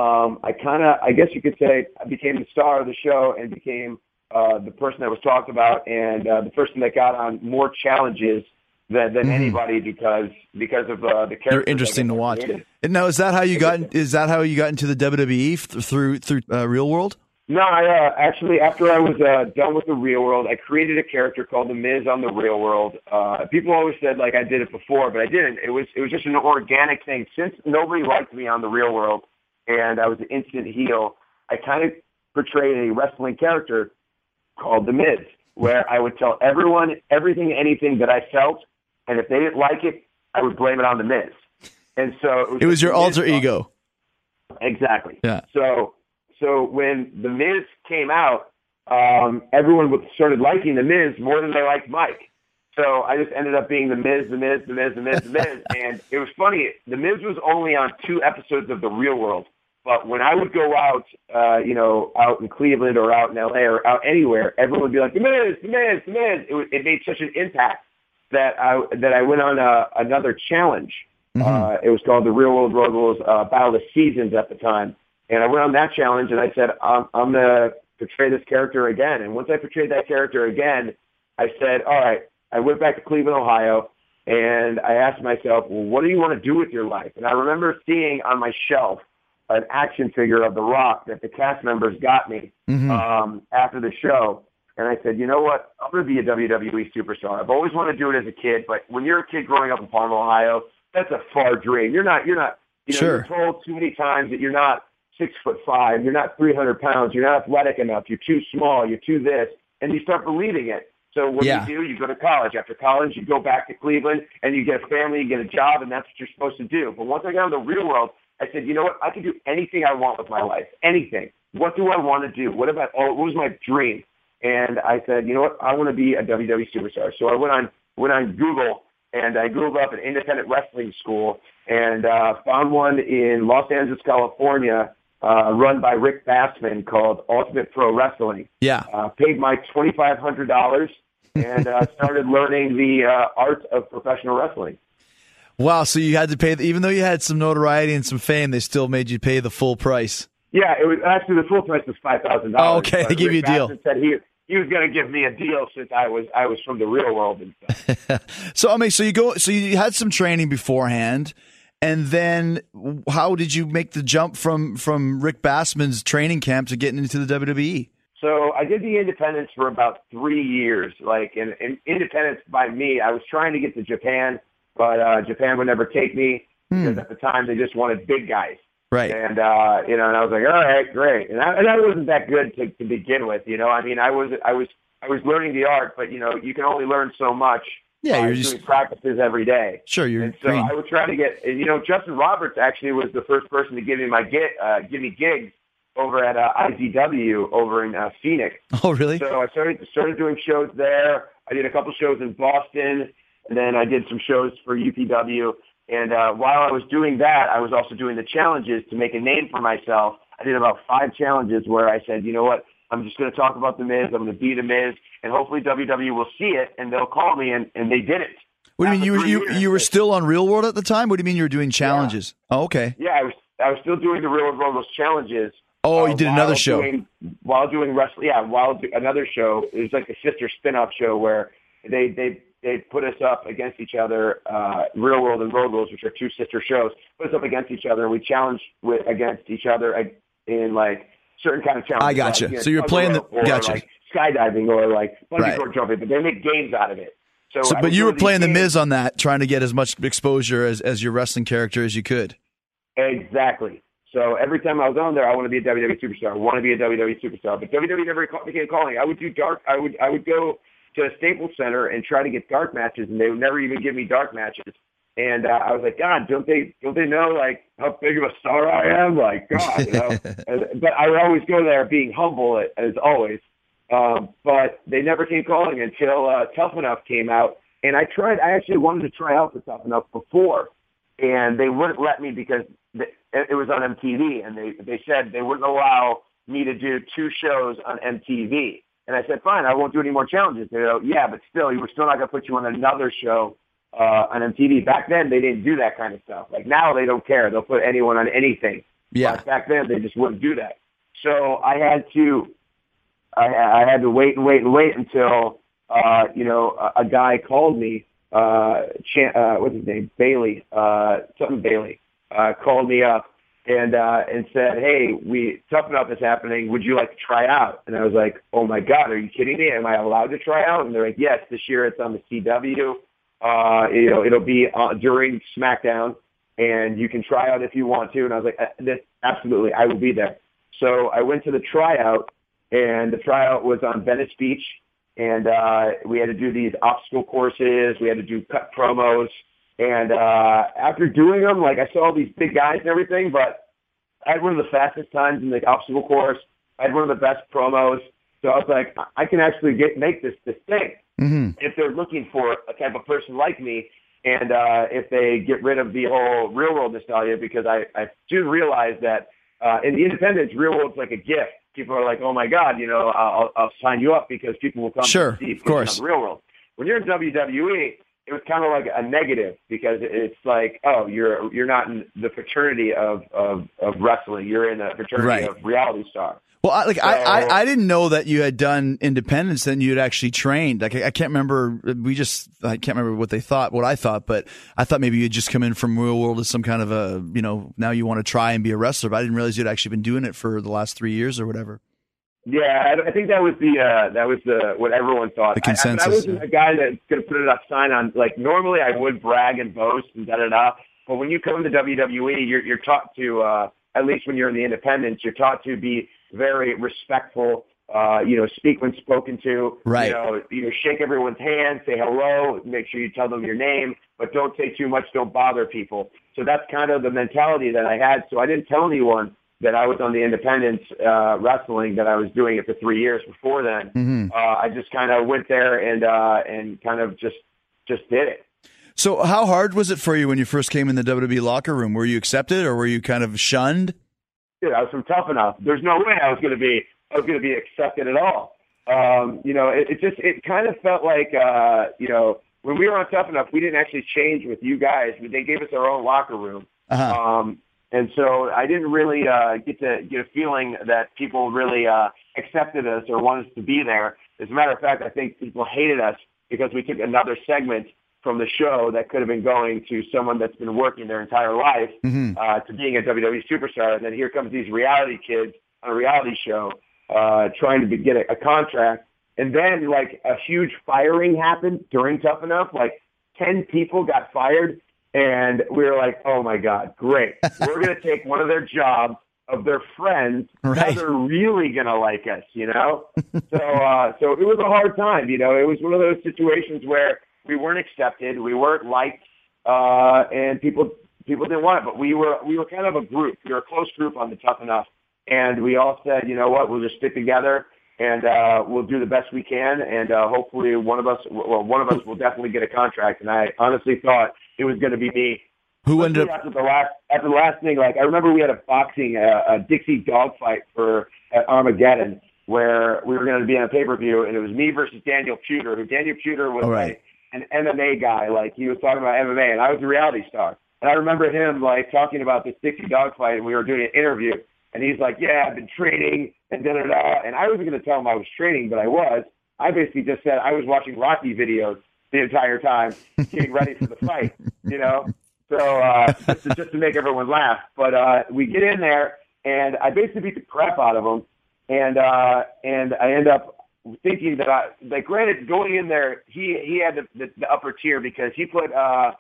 I guess you could say I became the star of the show and became the person that was talked about and the person that got on more challenges than anybody because of the character. You're interesting to watch. And now, is that how you got into the WWE through Real World? No, I actually, after I was done with the Real World, I created a character called The Miz on the Real World. People always said like I did it before, but I didn't. It was just an organic thing. Since nobody liked me on the Real World, and I was an instant heel, I kind of portrayed a wrestling character called The Miz, where I would tell everyone everything, anything that I felt, and if they didn't like it, I would blame it on The Miz. And so it was your alter ego. Exactly. Yeah. So when The Miz came out, everyone started liking The Miz more than they liked Mike. So I just ended up being The Miz, and it was funny. The Miz was only on 2 episodes of The Real World, but when I would go out, out in Cleveland or out in LA or out anywhere, everyone would be like, The Miz. It made such an impact that I went on another challenge. It was called the Real World Road Rules Battle of the Seasons at the time, and I went on that challenge, and I said, I'm going to portray this character again. And once I portrayed that character again, I said, all right. I went back to Cleveland, Ohio, and I asked myself, well, what do you want to do with your life? And I remember seeing on my shelf an action figure of The Rock that the cast members got me after the show. And I said, you know what? I'm going to be a WWE superstar. I've always wanted to do it as a kid, but when you're a kid growing up in Palmer, Ohio, that's a far dream. You're not, sure. You're told too many times that you're not 6'5", you're not 300 pounds, you're not athletic enough, you're too small, you're too this, and you start believing it. So what do? You go to college. After college, you go back to Cleveland, and you get a family, you get a job, and that's what you're supposed to do. But once I got in the real world, I said, you know what? I can do anything I want with my life, anything. What do I want to do? What was my dream? And I said, you know what? I want to be a WWE superstar. So I went on Google, and I Googled up an independent wrestling school and found one in Los Angeles, California, run by Rick Bassman called Ultimate Pro Wrestling. Yeah. Paid my $2,500 and started learning the art of professional wrestling. Wow, so you had to pay, even though you had some notoriety and some fame, they still made you pay the full price. Yeah, it was actually the full price was $5,000. Oh, okay, they give you a deal. Bassman said he was going to give me a deal since I was from the real world and stuff. So you had some training beforehand, and then how did you make the jump from Rick Bassman's training camp to getting into the WWE? So I did the independence for about 3 years. Like, and independence by me, I was trying to get to Japan, but Japan would never take me because at the time they just wanted big guys. Right. And, and I was like, all right, great. And I wasn't that good to begin with, I mean, I was learning the art, but, you can only learn so much. Yeah, you're doing just practices every day. Sure, you're and so green. I would try to get, Justin Roberts actually was the first person to give me gigs over at IZW over in Phoenix. Oh, really? So I started doing shows there. I did a couple shows in Boston, and then I did some shows for UPW. And while I was doing that, I was also doing the challenges to make a name for myself. I did about 5 challenges where I said, you know what, I'm just going to talk about The Miz. I'm going to be The Miz, and hopefully WWE will see it, and they'll call me, and they didn't. What do you mean? You were still on Real World at the time? What do you mean you were doing challenges? Yeah. Oh, okay. Yeah, I was still doing the Real World those challenges. Oh, you did another show. While doing wrestling, yeah, another show. It was like a sister spin-off show where they put us up against each other, Real World and Road Rules, which are 2 sister shows, put us up against each other, and we challenged against each other in like certain kind of challenges. I gotcha. Like, so you're playing gotcha. Like skydiving or like bungee cord jumping, but they make games out of it. So but you were playing The Miz on that, trying to get as much exposure as your wrestling character as you could. Exactly. So every time I was on there, I want to be a WWE superstar. I want to be a WWE superstar. But WWE never began calling. I would do dark. I would go to Staples Center and try to get dark matches, and they would never even give me dark matches. And I was like, God, don't they know like how big of a star I am? Like, God, But I would always go there being humble as always. But they never came calling until Tough Enough came out, and I actually wanted to try out for Tough Enough before, and they wouldn't let me because it was on MTV, and they said they wouldn't allow me to do 2 shows on MTV. And I said, fine, I won't do any more challenges. They go, yeah, but still, we're still not going to put you on another show on MTV. Back then, they didn't do that kind of stuff. Like now, they don't care. They'll put anyone on anything. Yeah. But back then, they just wouldn't do that. So I had to wait until a guy called me. What's his name? Bailey. Bailey called me up and said, hey, Tough Enough is happening. Would you like to try out? And I was like, oh my God, are you kidding me? Am I allowed to try out? And they're like, yes, this year it's on the CW. It'll be during SmackDown, and you can try out if you want to. And I was like, absolutely, I will be there. So I went to the tryout, and the tryout was on Venice Beach, and we had to do these obstacle courses. We had to do cut promos. And after doing them, like I saw all these big guys and everything, but I had one of the fastest times in the obstacle course. I had one of the best promos. So I was like, I can actually make this thing. Mm-hmm. If they're looking for a type of person like me, and if they get rid of the whole Real World nostalgia, because I soon realized that in the independents, Real World's like a gift. People are like, oh my God, I'll sign you up because people will come sure, to see of course. The Real World. When you're in WWE, it was kind of like a negative because it's like, oh, you're not in the fraternity of wrestling. You're in the fraternity of reality star. Well, I didn't know that you had done independence and you had actually trained. Like I can't remember. I can't remember what I thought, but I thought maybe you'd just come in from Real World as some kind of a, now you want to try and be a wrestler. But I didn't realize you'd actually been doing it for the last 3 years or whatever. Yeah, I think that was what everyone thought. The consensus. I wasn't a guy that's going to put a sign on. Like normally, I would brag and boast and da. But when you come to WWE, you're taught to, at least when you're in the independents, you're taught to be very respectful. Speak when spoken to. Right. Shake everyone's hand, say hello, make sure you tell them your name, but don't say too much. Don't bother people. So that's kind of the mentality that I had. So I didn't tell anyone that I was on the independents wrestling, that I was doing it for 3 years before then. Mm-hmm. I just kind of went there and kind of just did it. So how hard was it for you when you first came in the WWE locker room? Were you accepted or were you kind of shunned? dude, I was from Tough Enough. There's no way I was going to be accepted at all. It kind of felt like, when we were on Tough Enough, we didn't actually change with you guys. They gave us our own locker room. And so I didn't really get a feeling that people really accepted us or wanted us to be there. As a matter of fact, I think people hated us because we took another segment from the show that could have been going to someone that's been working their entire life to being a WWE superstar. And then here comes these reality kids on a reality show trying to get a contract. And then, like, a huge firing happened during Tough Enough. Like, 10 people got fired. And we were like, oh, my God, great. We're going to take one of their jobs of their friends. Right. Now they're really going to like us, So it was a hard time, It was one of those situations where we weren't accepted. We weren't liked, and people didn't want it. But we were kind of a group. We were a close group on the Tough Enough. And we all said, you know what, we'll just stick together. And we'll do the best we can, and hopefully one of us will definitely get a contract. And I honestly thought it was going to be me. Who ended up after the last thing? Like, I remember we had a Dixie dogfight for Armageddon where we were going to be on a pay-per-view, and it was me versus Daniel Puder. Daniel Puder was an MMA guy, like he was talking about MMA, and I was a reality star. And I remember him like talking about this Dixie dogfight, and we were doing an interview. And he's like, yeah, I've been training, and da-da-da. And I wasn't going to tell him I was training, but I was. I basically just said I was watching Rocky videos the entire time, getting ready for the fight, So just to make everyone laugh. But we get in there, and I basically beat the crap out of him. And I end up thinking that granted, going in there, he had the upper tier because he put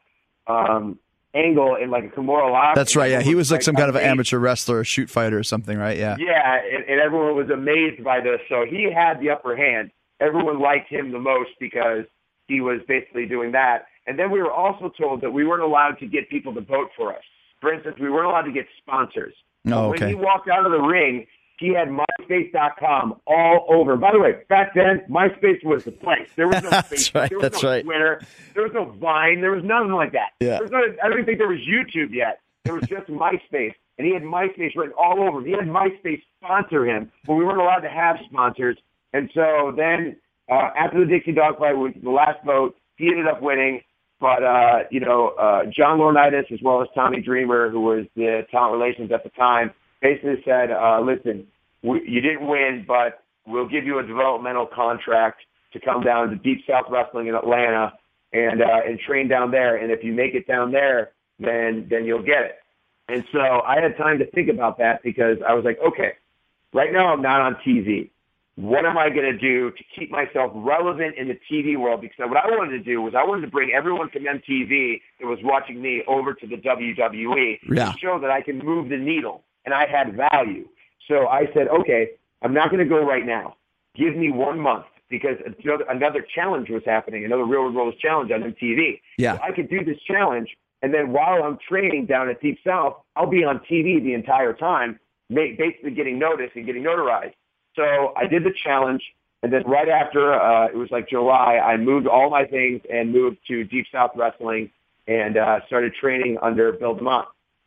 Angle in like a Kimura lock. That's right, yeah. He was like some kind of an amateur wrestler, a shoot fighter or something, right? Yeah. Yeah, and everyone was amazed by this. So he had the upper hand. Everyone liked him the most because he was basically doing that. And then we were also told that we weren't allowed to get people to vote for us. For instance, we weren't allowed to get sponsors. Oh, okay. When he walked out of the ring, he had MySpace.com all over. By the way, back then, MySpace was the place. There was no Facebook. There was no Twitter. There was no Vine. There was nothing like that. Yeah. I don't even think there was YouTube yet. There was just MySpace. And he had MySpace written all over him. He had MySpace sponsor him, but we weren't allowed to have sponsors. And so then after the Dixie Dogfight, with the last vote, he ended up winning. But, John Laurinaitis, as well as Tommy Dreamer, who was the talent relations at the time, basically said, listen, you didn't win, but we'll give you a developmental contract to come down to Deep South Wrestling in Atlanta and train down there. And if you make it down there, then you'll get it. And so I had time to think about that because I was like, okay, right now I'm not on TV. What am I going to do to keep myself relevant in the TV world? Because what I wanted to do was I wanted to bring everyone from MTV that was watching me over to the WWE to show that I can move the needle and I had value. So I said, okay, I'm not going to go right now. Give me 1 month because another challenge was happening, another Real World Challenge on MTV. Yeah. So I could do this challenge, and then while I'm training down at Deep South, I'll be on TV the entire time, basically getting noticed and getting notarized. So I did the challenge, and then right after, it was like July, I moved all my things and moved to Deep South Wrestling and started training under Bill DeMott.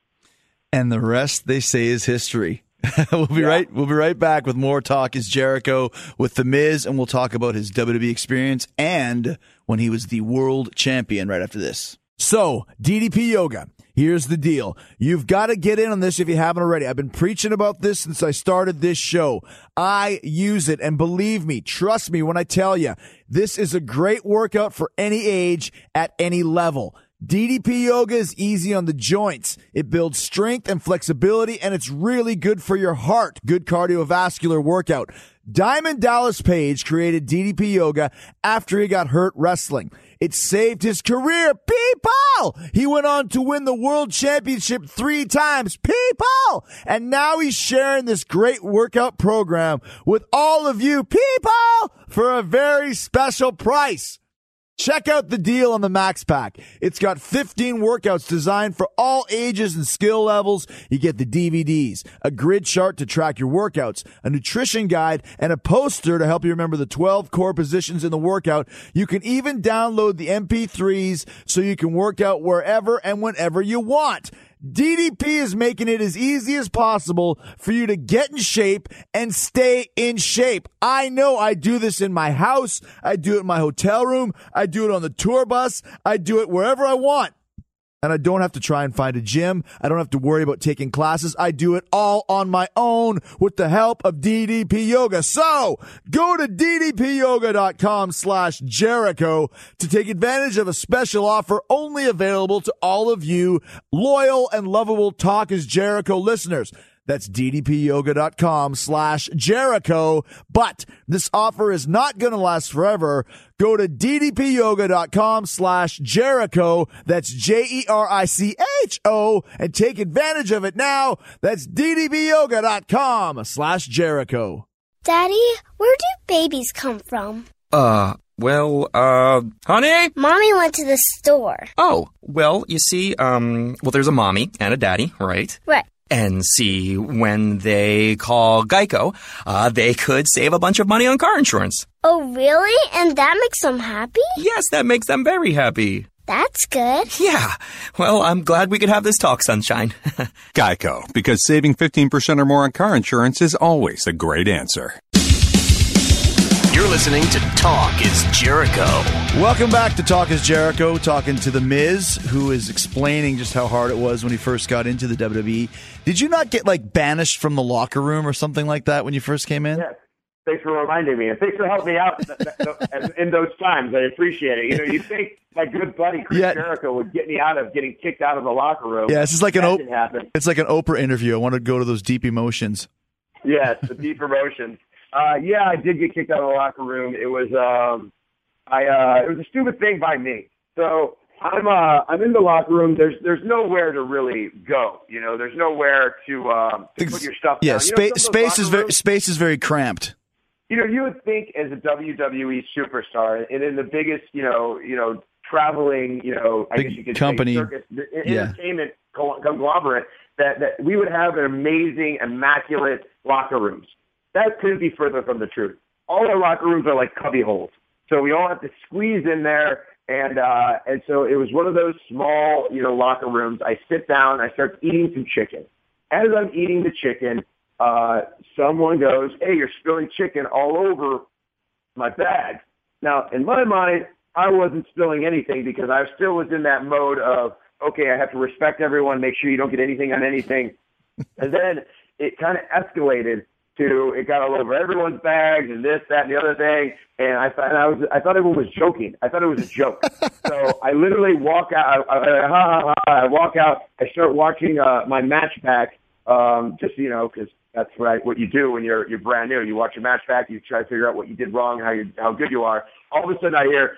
And the rest, they say, is history. We'll be right back with more Talk is Jericho with The Miz, and we'll talk about his WWE experience and when he was the world champion right after this. So, DDP Yoga. Here's the deal. You've got to get in on this if you haven't already. I've been preaching about this since I started this show. I use it, and believe me, trust me when I tell you, this is a great workout for any age at any level. DDP Yoga is easy on the joints. It builds strength and flexibility, and it's really good for your heart. Good cardiovascular workout. Diamond Dallas Page created DDP Yoga after he got hurt wrestling. It saved his career, people! He went on to win the world championship 3 times, people! And now he's sharing this great workout program with all of you, people, for a very special price. Check out the deal on the Max Pack. It's got 15 workouts designed for all ages and skill levels. You get the DVDs, a grid chart to track your workouts, a nutrition guide, and a poster to help you remember the 12 core positions in the workout. You can even download the MP3s so you can work out wherever and whenever you want. DDP is making it as easy as possible for you to get in shape and stay in shape. I know I do this in my house. I do it in my hotel room. I do it on the tour bus. I do it wherever I want. And I don't have to try and find a gym. I don't have to worry about taking classes. I do it all on my own with the help of DDP Yoga. So go to ddpyoga.com/Jericho to take advantage of a special offer only available to all of you loyal and lovable Talk is Jericho listeners. That's ddpyoga.com/Jericho. But this offer is not going to last forever. Go to ddpyoga.com/Jericho. That's JERICHO and take advantage of it now. That's ddpyoga.com/Jericho. Daddy, where do babies come from? Honey? Mommy went to the store. Oh, well, you see, there's a mommy and a daddy, right? Right. And see, when they call Geico, they could save a bunch of money on car insurance. Oh, really? And that makes them happy? Yes, that makes them very happy. That's good. Yeah. Well, I'm glad we could have this talk, sunshine. Geico, because saving 15% or more on car insurance is always a great answer. You're listening to Talk is Jericho. Welcome back to Talk is Jericho, talking to The Miz, who is explaining just how hard it was when he first got into the WWE. Did you not get, banished from the locker room or something like that when you first came in? Yes. Thanks for reminding me, and thanks for helping me out in those times. I appreciate it. You think my good buddy Chris Jericho would get me out of getting kicked out of the locker room. Yeah, this is like didn't happen. It's like an Oprah interview. I want to go to those deep emotions. Yes, the deep emotions. I did get kicked out of the locker room. It was it was a stupid thing by me. So I'm in the locker room. There's nowhere to really go. There's nowhere to put your stuff down. Yeah, space is very cramped. You would think as a WWE superstar and in the biggest, traveling, I guess you could company, say circus, entertainment conglomerate, that we would have an amazing, immaculate locker rooms. That couldn't be further from the truth. All our locker rooms are like cubby holes. So we all have to squeeze in there. And so it was one of those small, locker rooms. I sit down, I start eating some chicken. As I'm eating the chicken, someone goes, "Hey, you're spilling chicken all over my bag." Now, in my mind, I wasn't spilling anything because I still was in that mode of, okay, I have to respect everyone, make sure you don't get anything on anything. And then it kind of escalated to it got all over everyone's bags and this, that, and the other thing. And I thought everyone was joking. I thought it was a joke. So I literally walk out. I walk out. I start watching my match back, just because that's what you do when you're brand new. You watch your match back. You try to figure out what you did wrong, how good you are. All of a sudden, I hear,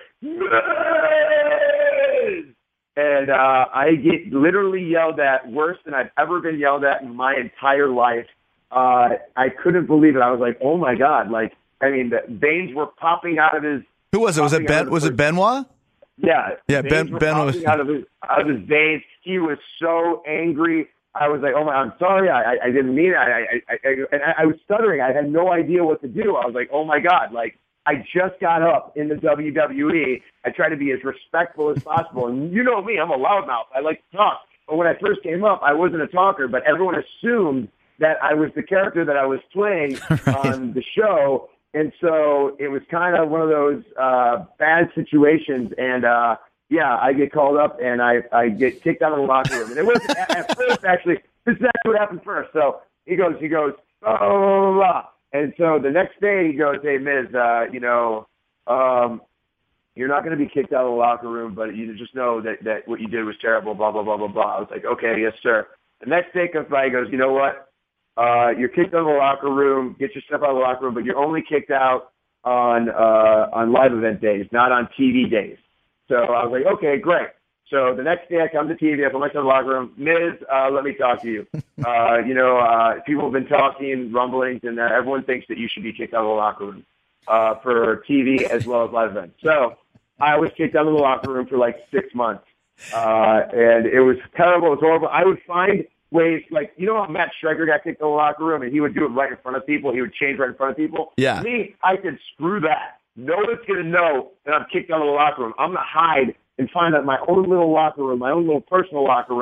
and I get literally yelled at worse than I've ever been yelled at in my entire life. I couldn't believe it. I was like, oh my God. The veins were popping out of his. Who was it? Was it Benoit? Yeah. Yeah. Ben was out of his veins. He was so angry. I was like, oh my, I'm sorry. I didn't mean it. I was stuttering. I had no idea what to do. I was like, oh my God. I just got up in the WWE. I try to be as respectful as possible. And you know me, I'm a loudmouth. I like to talk. But when I first came up, I wasn't a talker, but everyone assumed that I was the character that I was playing on the show. And so it was kind of one of those bad situations. And, I get called up and I get kicked out of the locker room. And it was at first, actually, this is actually what happened first. So he goes, oh, and so the next day he goes, "Hey, Miz, you're not going to be kicked out of the locker room, but you just know that what you did was terrible, blah, blah, blah, blah, blah." I was like, "Okay, yes, sir." The next day comes by, he goes, "You know what? You're kicked out of the locker room. Get your stuff out of the locker room, but you're only kicked out on live event days, not on TV days." So I was like, "Okay, great." So the next day I come to TV, I put myself in the locker room. "Miz, let me talk to you. People have been talking, rumblings, and everyone thinks that you should be kicked out of the locker room for TV as well as live events." So I was kicked out of the locker room for 6 months. And it was terrible. It was horrible. I would find ways, how Matt Striker got kicked out of the locker room and he would do it right in front of people. He would change right in front of people. Yeah. Me, I said, screw that. No one's going to know that I'm kicked out of the locker room. I'm going to hide and find out my own little locker room, my own little personal locker room,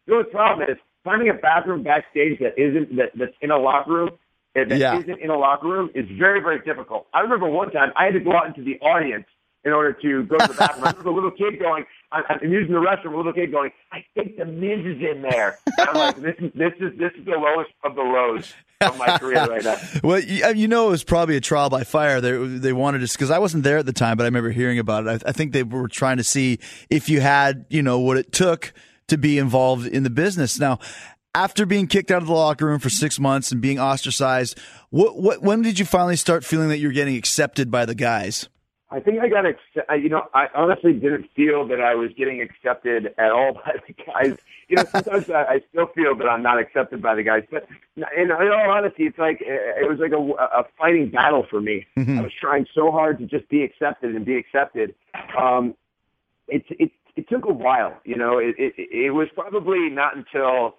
The only problem is finding a bathroom backstage that's in a locker room isn't in a locker room is very, very difficult. I remember one time I had to go out into the audience in order to go to the bathroom. I remember a little kid going, I'm using the restroom, a little kid going, I think the Miz is in there. And I'm like, this is the lowest of the lows of my career right now. Well, it was probably a trial by fire. They wanted us, because I wasn't there at the time, but I remember hearing about it. I think they were trying to see if you had, what it took to be involved in the business. Now, after being kicked out of the locker room for 6 months and being ostracized, when did you finally start feeling that you were getting accepted by the guys? I think I got I honestly didn't feel that I was getting accepted at all by the guys. Sometimes I still feel that I'm not accepted by the guys. But in all honesty, it's like it was like a fighting battle for me. Mm-hmm. I was trying so hard to just be accepted and be accepted. It took a while. It was probably not until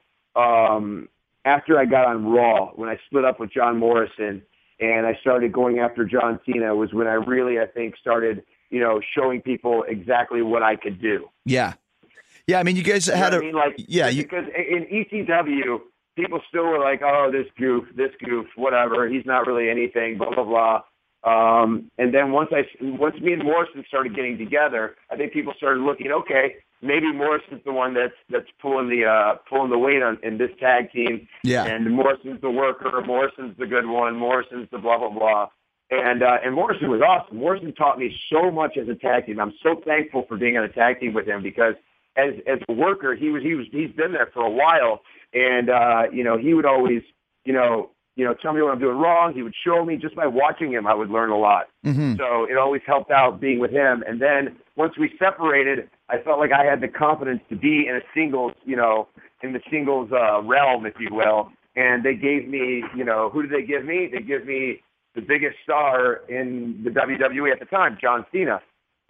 after I got on Raw, when I split up with John Morrison, and I started going after John Cena, was when I really, I think, started, showing people exactly what I could do. Yeah. Yeah, I mean, you guys had because in ECW, people still were like, oh, this goof, whatever. He's not really anything, blah, blah, blah. And then once me and Morrison started getting together, I think people started looking, okay, maybe Morrison's the one that's pulling the weight in this tag team. Yeah. And Morrison's the worker. Morrison's the good one. Morrison's the blah, blah, blah. And Morrison was awesome. Morrison taught me so much as a tag team. I'm so thankful for being on a tag team with him, because as a worker, he's been there for a while. And, he would always, tell me what I'm doing wrong. He would show me. Just by watching him, I would learn a lot. Mm-hmm. So it always helped out being with him. And then once we separated, I felt like I had the confidence to be in a singles, in the singles realm, if you will. And they gave me, who did they give me? They give me the biggest star in the WWE at the time, John Cena.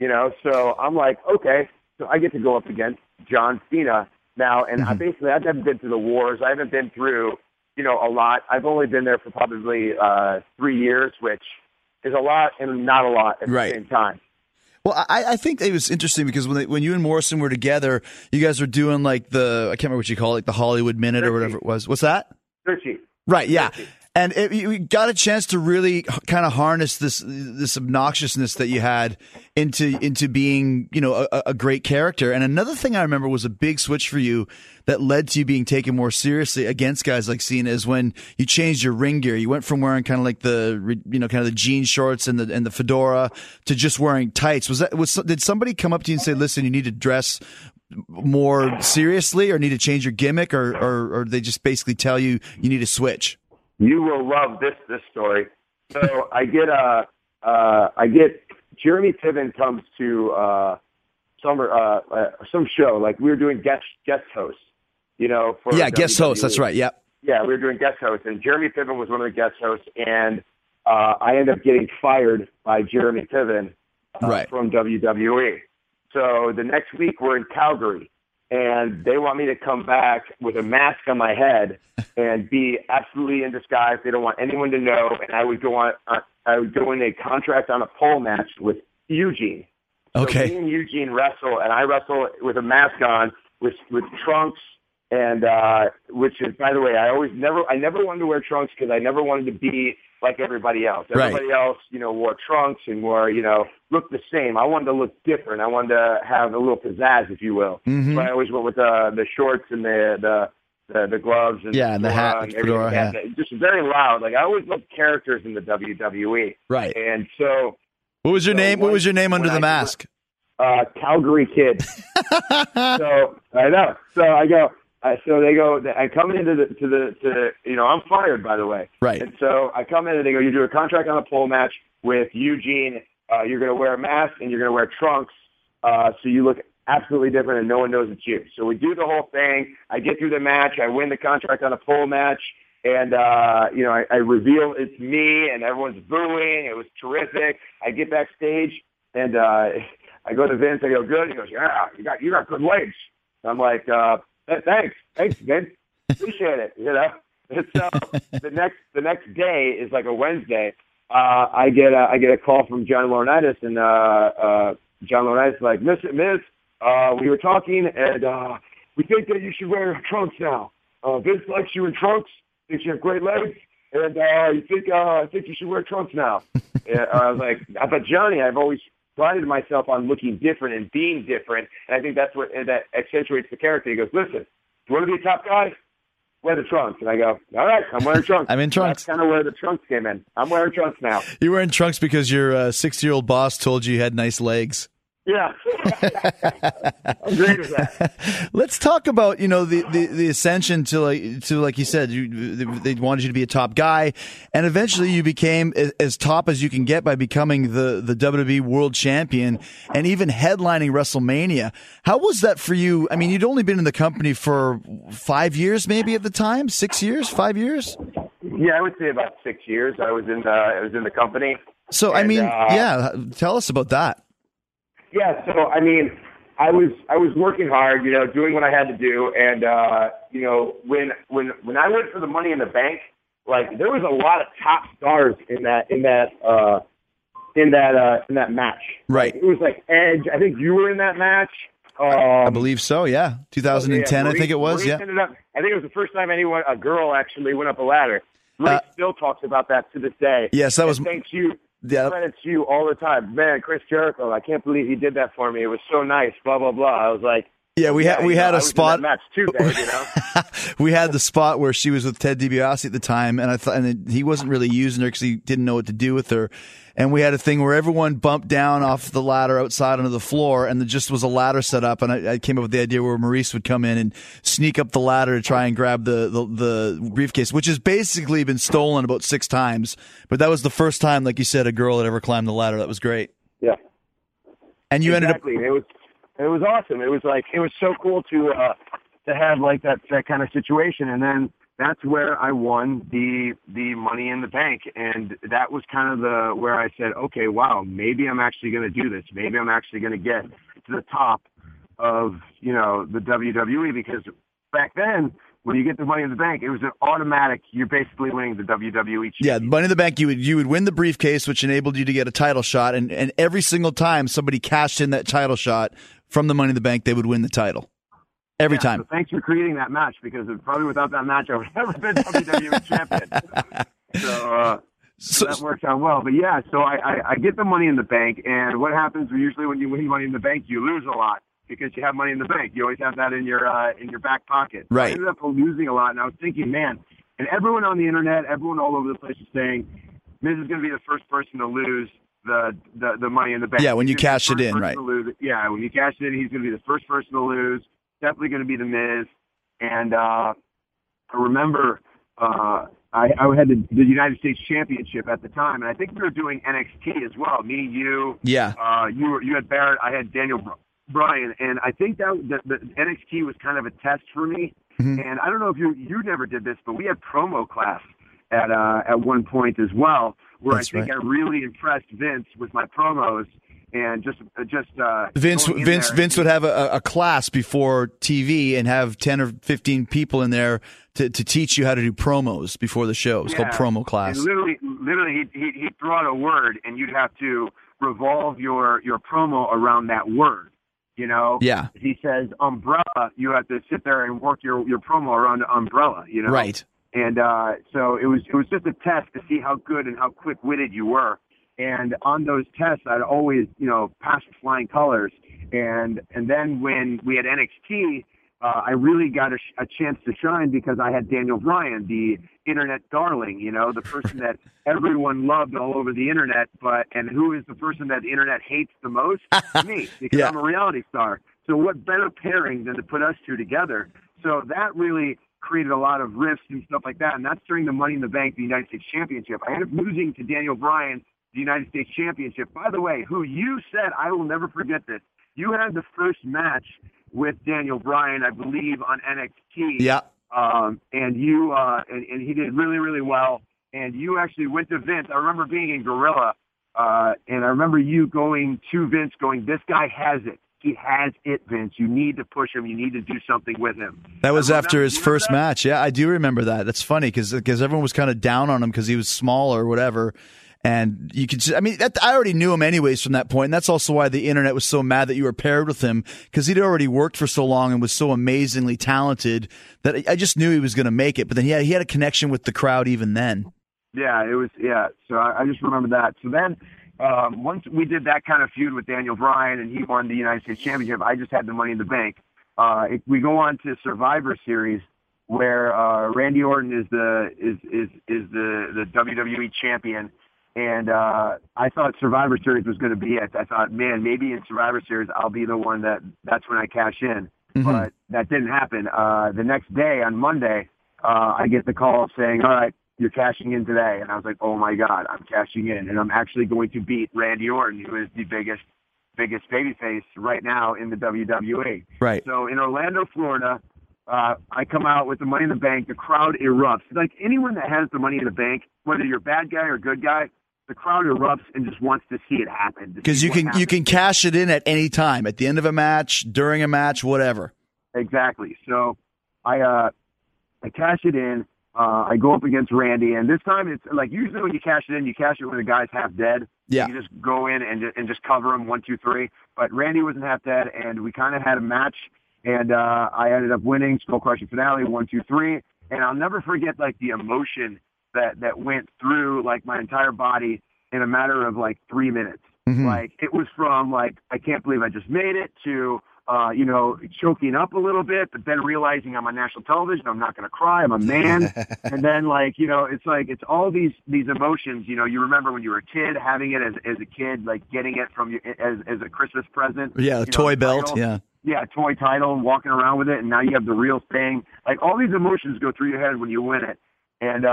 So I'm like, okay, so I get to go up against John Cena now. And I haven't been through the wars. I haven't been through, a lot. I've only been there for probably 3 years, which is a lot and not a lot at the same time. Well, I think it was interesting because when you and Morrison were together, you guys were doing I can't remember what you call it, the Hollywood Minute or whatever it was. What's that? Searchy. Right, yeah. And you got a chance to really kind of harness this obnoxiousness that you had into being, a great character. And another thing I remember was a big switch for you that led to you being taken more seriously against guys like Cena is when you changed your ring gear. You went from wearing kind of like the jean shorts and the fedora to just wearing tights. Did somebody come up to you and say, "Listen, you need to dress more seriously, or need to change your gimmick," or they just basically tell you need to switch? You will love this story. So I get Jeremy Piven comes to some show, like we were doing guest hosts, for guest host. That's right. Yeah. Yeah, we were doing guest hosts, and Jeremy Piven was one of the guest hosts, and I ended up getting fired by Jeremy Piven from WWE. So the next week we're in Calgary, and they want me to come back with a mask on my head and be absolutely in disguise. They don't want anyone to know. And I would go in a contract on a pole match with Eugene. Okay. So me and Eugene wrestle, and I wrestle with a mask on with trunks, and which is, by the way, I never wanted to wear trunks because I never wanted to be like everybody else. Everybody else, wore trunks and looked the same. I wanted to look different. I wanted to have a little pizzazz, if you will. Mm-hmm. So I always went with the shorts and the gloves and the hat, and fedora, yeah. Just very loud. Like I always loved characters in the WWE. Right. And so, what was your name? What was your name under the mask? Calgary Kid. So I know. So I go. So they go. I come into the I'm fired, by the way. Right. And so I come in and they go, you do a contract on a pole match with Eugene. You're going to wear a mask and you're going to wear trunks. So you look absolutely different and no one knows it's you. So we do the whole thing. I get through the match. I win the contract on a pole match. And, I reveal it's me and everyone's booing. It was terrific. I get backstage and I go to Vince. I go, good. He goes, yeah, you got good legs. I'm like, thanks, Vince. Appreciate it. And so the next day is like a Wednesday. I get a call from John Laurinaitis, and John Laurinaitis is like, Miz, we were talking, and we think that you should wear trunks now. Vince likes you in trunks, thinks you have great legs, and I think you should wear trunks now. And I was like, but Johnny, I've always prided myself on looking different and being different, and I think that's what that accentuates the character. He goes, listen, you want to be a top guy? Wear the trunks. And I go, all right, I'm wearing trunks. I'm in trunks. That's kind of where the trunks came in. I'm wearing trunks now. You're wearing trunks because your 60-year-old boss told you had nice legs. Yeah. I'm great with that. Let's talk about, the ascension to like you said, they wanted you to be a top guy, and eventually you became as top as you can get by becoming the WWE World Champion and even headlining WrestleMania. How was that for you? I mean, you'd only been in the company for 5 years maybe at the time, 6 years, 5 years? Yeah, I would say about 6 years. I was in the company. So, tell us about that. Yeah, so I mean, I was working hard, doing what I had to do, and when I went for the Money in the Bank, like there was a lot of top stars in that match. Right. It was like Edge. I think you were in that match. I believe so. Yeah, 2010. Maurice, I think it was. Maurice Yeah. I think it was the first time a girl actually went up a ladder. Maurice still talks about that to this day. Yes, that was. Thanks you. Yeah. Credits you all the time. Man, Chris Jericho, I can't believe he did that for me. It was so nice, blah, blah, blah. I was like, yeah, we had a spot. In that match too, Dave, We had the spot where she was with Ted DiBiase at the time, and I thought, and he wasn't really using her because he didn't know what to do with her. And we had a thing where everyone bumped down off the ladder outside onto the floor, and there just was a ladder set up. And I came up with the idea where Maurice would come in and sneak up the ladder to try and grab the briefcase, which has basically been stolen about 6 times. But that was the first time, like you said, a girl had ever climbed the ladder. That was great. Yeah. And you exactly. ended up. It was awesome. It was so cool to have like that kind of situation, and then that's where I won the Money in the Bank, and that was kind of where I said, okay, wow, maybe I'm actually going to do this. Maybe I'm actually going to get to the top of the WWE, because back then when you get the Money in the Bank, it was an automatic. You're basically winning the WWE. Yeah, Money in the Bank. You would win the briefcase, which enabled you to get a title shot, and every single time somebody cashed in that title shot from the Money in the Bank, they would win the title. Every time. So thanks for creating that match, because probably without that match, I would have never been WWE champion. So that works out well. But yeah, so I get the Money in the Bank, and what happens usually when you win Money in the Bank, you lose a lot because you have Money in the Bank. You always have that in your back pocket. Right. I ended up losing a lot, and I was thinking, man, and everyone on the internet, everyone all over the place is saying, Miz is going to be the first person to lose the Money in the Bank. Yeah, when you cash it in, right? Yeah, when you cash it in, he's going to be the first person to lose. Definitely going to be the Miz. And I remember I had the United States Championship at the time, and I think we were doing NXT as well. Me, you, yeah. You had Barrett, I had Daniel Bryan, and I think that the NXT was kind of a test for me. Mm-hmm. And I don't know if you never did this, but we had promo class at one point as well, where I think I really impressed Vince with my promos. And just Vince would have a class before TV and have 10 or 15 people in there to teach you how to do promos before the show. It's called promo class. And literally, he'd throw out a word, and you'd have to revolve your promo around that word. Yeah. If he says umbrella, you have to sit there and work your promo around the umbrella. Right. And so it was just a test to see how good and how quick-witted you were. And on those tests, I'd always, pass with flying colors. And then when we had NXT, I really got a chance to shine because I had Daniel Bryan, the internet darling, the person that everyone loved all over the internet. And who is the person that the internet hates the most? Me, because I'm a reality star. So what better pairing than to put us two together? So that really created a lot of rifts and stuff like that. And that's during the Money in the Bank, the United States Championship. I ended up losing to Daniel Bryan, the United States Championship. By the way, who you said, I will never forget this. You had the first match with Daniel Bryan, I believe, on NXT. Yeah. And you and he did really, really well. And you actually went to Vince. I remember being in Gorilla, and I remember you going to Vince, going, "This guy has it. He has it, Vince. You need to push him. You need to do something with him." That was after his first match. Yeah, I do remember that. That's funny because everyone was kind of down on him because he was small or whatever. And you could just, I mean, I already knew him anyways from that point. And that's also why the internet was so mad that you were paired with him, because he'd already worked for so long and was so amazingly talented that I just knew he was going to make it. But then he had a connection with the crowd even then. Yeah, it was, yeah. So I just remember that. So then, once we did that kind of feud with Daniel Bryan and he won the United States Championship, I just had the Money in the Bank. We go on to Survivor Series, where Randy Orton is the WWE champion, and I thought Survivor Series was going to be it. I thought, man, maybe in Survivor Series I'll be the one that's when I cash in. Mm-hmm. But that didn't happen. The next day, on Monday, I get the call saying, all right, you're cashing in today. And I was like, oh my God, I'm cashing in, and I'm actually going to beat Randy Orton, who is the biggest babyface right now in the WWE. Right. So in Orlando, Florida, I come out with the Money in the Bank. The crowd erupts. Like anyone that has the Money in the Bank, whether you're a bad guy or good guy, the crowd erupts and just wants to see it happen. Because you can cash it in at any time, at the end of a match, during a match, whatever. Exactly. So I cash it in. I go up against Randy, and this time it's like usually when you cash it in, you cash it when the guy's half dead. Yeah. You just go in and just cover him 1, 2, 3. But Randy wasn't half dead, and we kind of had a match, and I ended up winning, Skull Crushing Finale, 1, 2, 3. And I'll never forget like the emotion that went through like my entire body in a matter of like 3 minutes. Mm-hmm. Like it was from like, I can't believe I just made it, to choking up a little bit, but then realizing I'm on national television, I'm not going to cry, I'm a man. And then it's all these emotions, you remember when you were a kid, having it as a kid, like getting it from you as a Christmas present. Yeah. A toy belt. Title. Yeah. Yeah. Toy title, and walking around with it. And now you have the real thing. Like all these emotions go through your head when you win it. And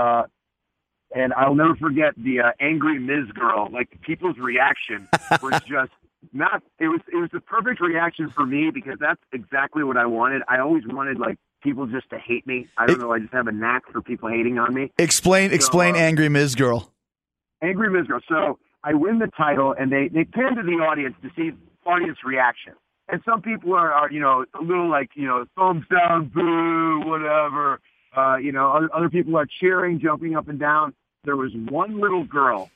I'll never forget the angry Miz girl, like people's reaction was just, it was the perfect reaction for me, because that's exactly what I wanted. I always wanted like people just to hate me. I don't know. I just have a knack for people hating on me. Explain Angry Miz Girl. Angry Miz Girl. So I win the title, and they pan to the audience to see audience reaction. And some people are a little like, thumbs down, boo, whatever. Other people are cheering, jumping up and down. There was one little girl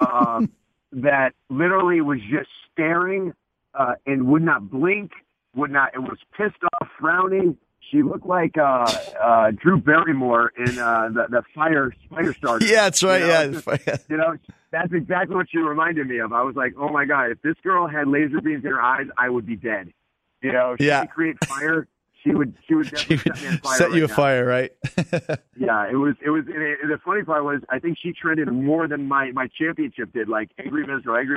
that literally was just staring and would not blink, it was pissed off, frowning. She looked like Drew Barrymore in the Firestarter. Yeah, that's right. That's exactly what she reminded me of. I was like, oh my God, if this girl had laser beams in her eyes, I would be dead. She could create fire. She would definitely set you afire, right? Yeah, it was. And the funny part was, I think she trended more than my championship did. Like Angry Miz Girl,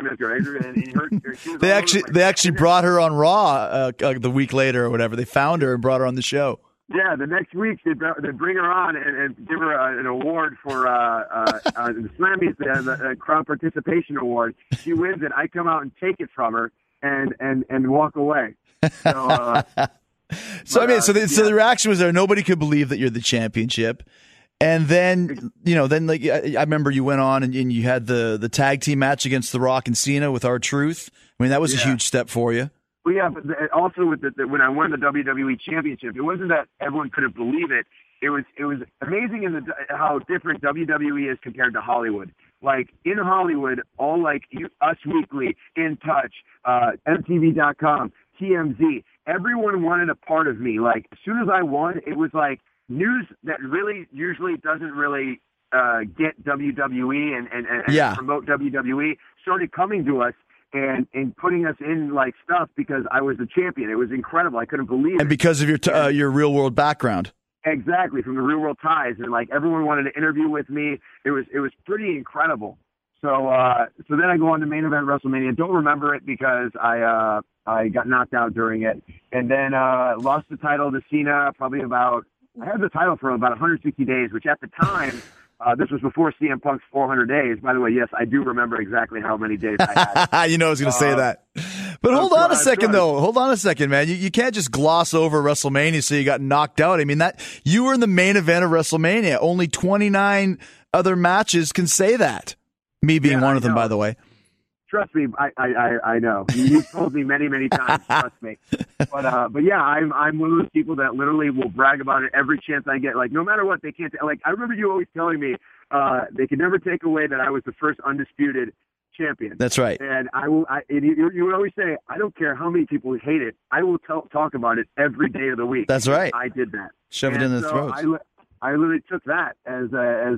and they actually brought her on Raw the week later or whatever. They found her and brought her on the show. Yeah, the next week they bring her on and give her an award for the Slammies, the crowd participation award. She wins it. I come out and take it from her and walk away. So. So the reaction was there. Nobody could believe that you're the championship, and then I remember you went on and you had the tag team match against The Rock and Cena with R-Truth. I mean, that was a huge step for you. Well, yeah, but also with when I won the WWE Championship, it wasn't that everyone couldn't believe it. It was amazing how different WWE is compared to Hollywood. Like in Hollywood, all like Us Weekly, In Touch, MTV.com, TMZ. Everyone wanted a part of me. Like, as soon as I won, it was like news that really usually doesn't really get WWE and promote WWE started coming to us and putting us in like stuff because I was the champion. It was incredible. I couldn't believe it. And because of your real world background. Exactly, from the Real World Ties, and like everyone wanted to interview with me. It was pretty incredible. So then I go on to Main Event WrestleMania. Don't remember it because I got knocked out during it, and then lost the title to Cena. I had the title for about 160 days, which at the time, this was before CM Punk's 400 days. By the way, yes, I do remember exactly how many days I had. I was going to say that. But hold on a second, though. Hold on a second, man. You can't just gloss over WrestleMania so you got knocked out. I mean, that you were in the main event of WrestleMania. Only 29 other matches can say that. Me being one of them, by the way. Trust me, I know. You've told me many times. Trust me. But yeah, I'm one of those people that literally will brag about it every chance I get. Like, no matter what, they can't. Like, I remember you always telling me they could never take away that I was the first undisputed champion. That's right. And you would always say, I don't care how many people hate it. I will talk about it every day of the week. That's right. I did that. Shove it in their throats. I literally took that as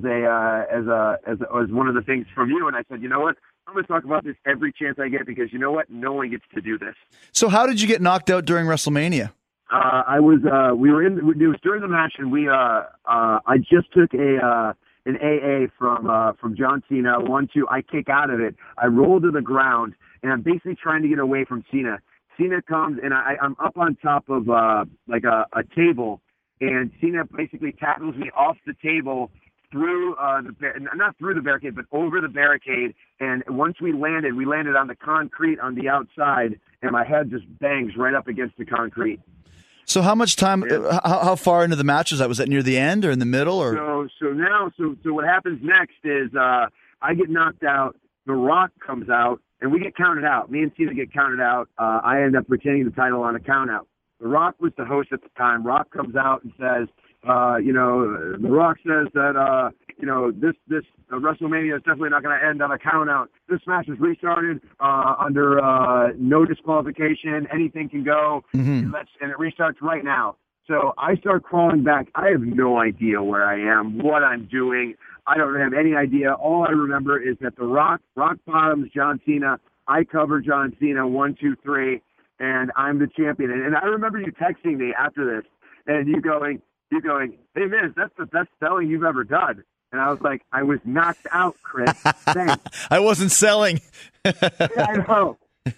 one of the things from you, and I said, you know what? I'm going to talk about this every chance I get because you know what? No one gets to do this. So how did you get knocked out during WrestleMania? It was during the match, and I just took an AA from John Cena. 1-2, I kick out of it. I roll to the ground, and I'm basically trying to get away from Cena. Cena comes, and I'm up on top of like a table, and Cena basically tackles me off the table through not through the barricade, but over the barricade. And once we landed on the concrete on the outside, and my head just bangs right up against the concrete. So how much time? How far into the match was that? Was that near the end or in the middle? Or So what happens next is I get knocked out. The Rock comes out, and we get counted out. Me and Cena get counted out. I end up retaining the title on a count out. The Rock was the host at the time. Rock comes out and says, The Rock says that, this WrestleMania is definitely not going to end on a count out. This match is restarted under no disqualification. Anything can go. And it restarts right now. So I start crawling back. I have no idea where I am, what I'm doing. I don't have any idea. All I remember is that The Rock bottoms John Cena. I cover John Cena 1, 2, 3, and I'm the champion. And I remember you texting me after this, and you going, hey, Miz, that's the best selling you've ever done. And I was like, I was knocked out, Chris. Thanks. I wasn't selling. Yeah, I know.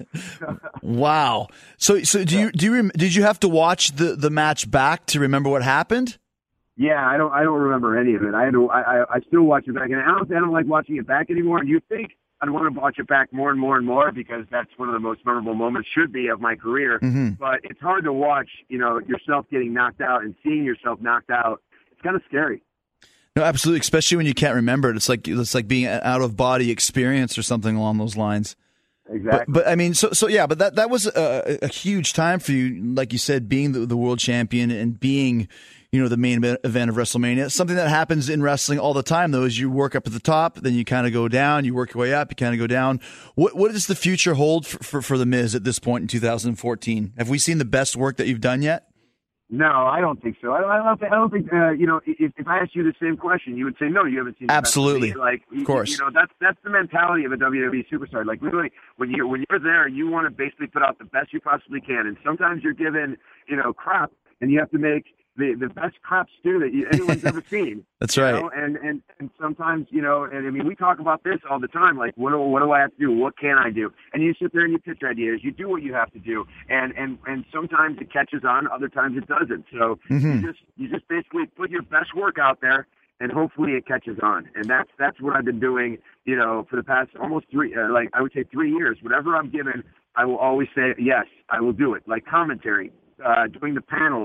Wow. So did you have to watch the match back to remember what happened? Yeah, I don't remember any of it. I still watch it back, and I don't like watching it back anymore. And you think I'd want to watch it back more and more and more because that's one of the most memorable moments should be of my career. But it's hard to watch, yourself getting knocked out and seeing yourself knocked out. It's kind of scary. No, absolutely, especially when you can't remember it. It's like being an out of body experience or something along those lines. Exactly. But I mean, so yeah, but that was a huge time for you, like you said, being the world champion and being, the main event of WrestleMania. Something that happens in wrestling all the time, though, is you work up at the top, then you kind of go down, you work your way up, you kind of go down. What does the future hold for The Miz at this point in 2014? Have we seen the best work that you've done yet? No, I don't think so. I don't think if I asked you the same question, you would say no. You haven't seen. Absolutely, like of course. That's the mentality of a WWE superstar. Like literally, when you're there, you want to basically put out the best you possibly can. And sometimes you're given crap, and you have to make the best crap stew that anyone's ever seen. That's right. And sometimes and I mean we talk about this all the time. Like what do I have to do? What can I do? And you sit there and you pitch ideas. You do what you have to do. And sometimes it catches on. Other times it doesn't. So you just basically put your best work out there, and hopefully it catches on. And that's what I've been doing. For the past almost 3 years. Whatever I'm given, I will always say yes. I will do it. Like commentary. Doing the panels,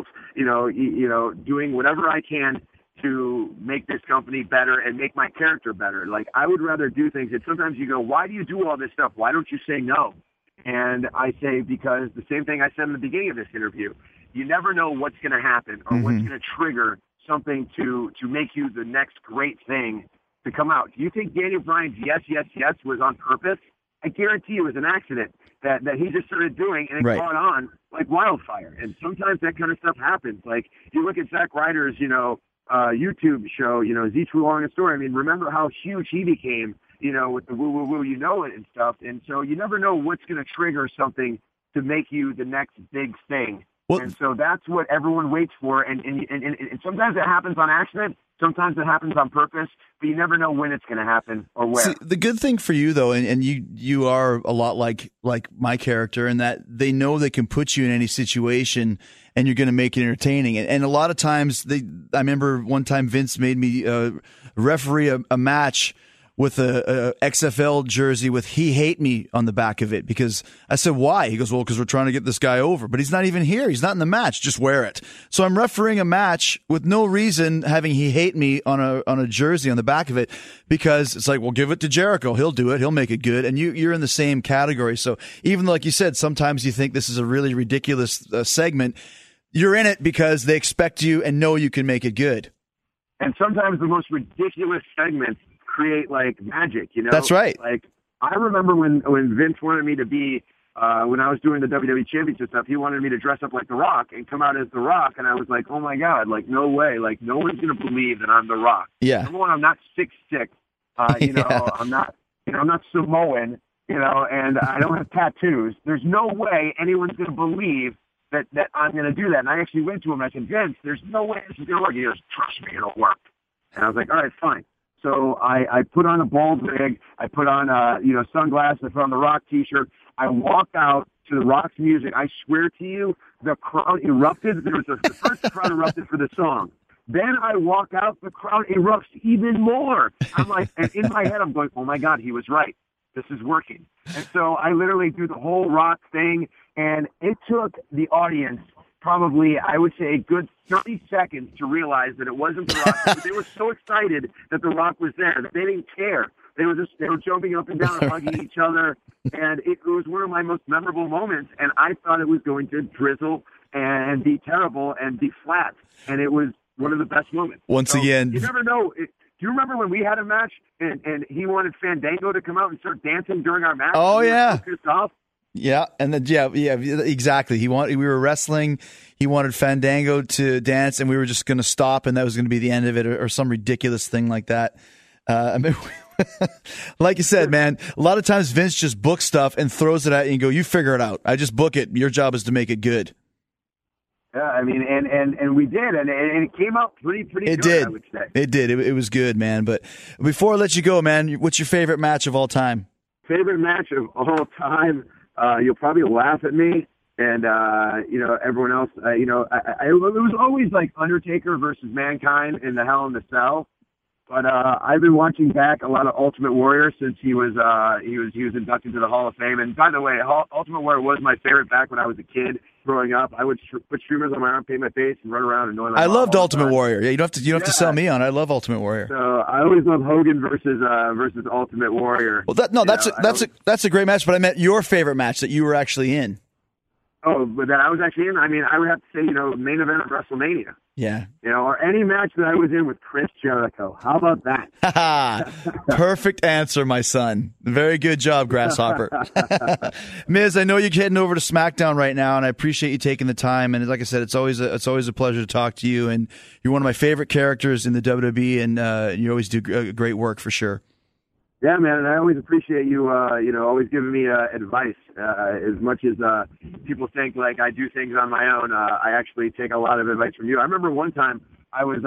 doing whatever I can to make this company better and make my character better. Like I would rather do things that sometimes you go, why do you do all this stuff? Why don't you say no? And I say, because the same thing I said in the beginning of this interview, you never know what's going to happen or what's going to trigger something to make you the next great thing to come out. Do you think Daniel Bryan's yes was on purpose? I guarantee you it was an accident that he just started doing, and it caught on like wildfire. And sometimes that kind of stuff happens. Like you look at Zack Ryder's, YouTube show, Z True Long and Story. I mean, remember how huge he became, with the woo it and stuff. And so you never know what's going to trigger something to make you the next big thing. Well, and so that's what everyone waits for. And sometimes it happens on accident. Sometimes it happens on purpose, but you never know when it's going to happen or where. See, the good thing for you, though, and you are a lot like my character in that they know they can put you in any situation and you're going to make it entertaining. And a lot of times, I remember one time Vince made me referee a match with a XFL jersey with "He Hate Me" on the back of it, because I said, why? He goes, well, because we're trying to get this guy over, but he's not even here. He's not in the match. Just wear it. So I'm refereeing a match with no reason having "He Hate Me" on a jersey on the back of it, because it's like, well, give it to Jericho. He'll do it. He'll make it good. And you're in the same category. So even though, like you said, sometimes you think this is a really ridiculous segment, you're in it because they expect you and know you can make it good. And sometimes the most ridiculous segments create like magic, you know? That's right. Like I remember when Vince wanted me to be, when I was doing the WWE Championship stuff, he wanted me to dress up like The Rock and come out as The Rock. And I was like, oh my God, like no way. Like no one's going to believe that I'm The Rock. Yeah. Number one, I'm not 6'6". You know, I'm not Samoan, you know, and I don't have tattoos. There's no way anyone's going to believe that I'm going to do that. And I actually went to him and I said, Vince, there's no way this is going to work. He goes, trust me, it'll work. And I was like, all right, fine. So I put on a bald wig. I put on, sunglasses. I put on the Rock T-shirt. I walked out to the Rock's music. I swear to you, the crowd erupted. There was the first crowd erupted for the song. Then I walk out, the crowd erupts even more. I'm like, and in my head, I'm going, oh my God, he was right. This is working. And so I literally do the whole Rock thing, and it took the audience probably, I would say, a good 30 seconds to realize that it wasn't The Rock. But they were so excited that The Rock was there that they didn't care. They were jumping up and down and hugging each other, and it was one of my most memorable moments, and I thought it was going to drizzle and be terrible and be flat, and it was one of the best moments. Once again, you never know. Do you remember when we had a match and he wanted Fandango to come out and start dancing during our match? Oh, yeah. So pissed off? Yeah, and then yeah, exactly. We were wrestling. He wanted Fandango to dance, and we were just going to stop, and that was going to be the end of it, or some ridiculous thing like that. I mean, like you said, man, a lot of times Vince just books stuff and throws it at you and go, "You figure it out. I just book it. Your job is to make it good." Yeah, I mean, and we did, and it came out pretty it good, did. I would say. It did. It was good, man. But before I let you go, man, what's your favorite match of all time? Favorite match of all time? You'll probably laugh at me, and everyone else. It was always like Undertaker versus Mankind in the Hell in the Cell. But I've been watching back a lot of Ultimate Warrior since he was inducted to the Hall of Fame. And by the way, Ultimate Warrior was my favorite back when I was a kid growing up. I would put streamers on my arm, paint my face, and run around and annoy my mom. I loved Ultimate Warrior. Yeah, you don't have to sell me on. I love Ultimate Warrior. So I always love Hogan versus Ultimate Warrior. Well, that's a great match. But I meant your favorite match that you were actually in. Oh, but that I was actually in. I mean, I would have to say, main event of WrestleMania. Yeah. Or any match that I was in with Chris Jericho. How about that? Perfect answer, my son. Very good job, Grasshopper. Miz, I know you're heading over to SmackDown right now, and I appreciate you taking the time. And like I said, it's always a pleasure to talk to you. And you're one of my favorite characters in the WWE, and you always do great work for sure. Yeah, man, and I always appreciate you, always giving me advice. As much as people think like I do things on my own, I actually take a lot of advice from you. I remember one time I was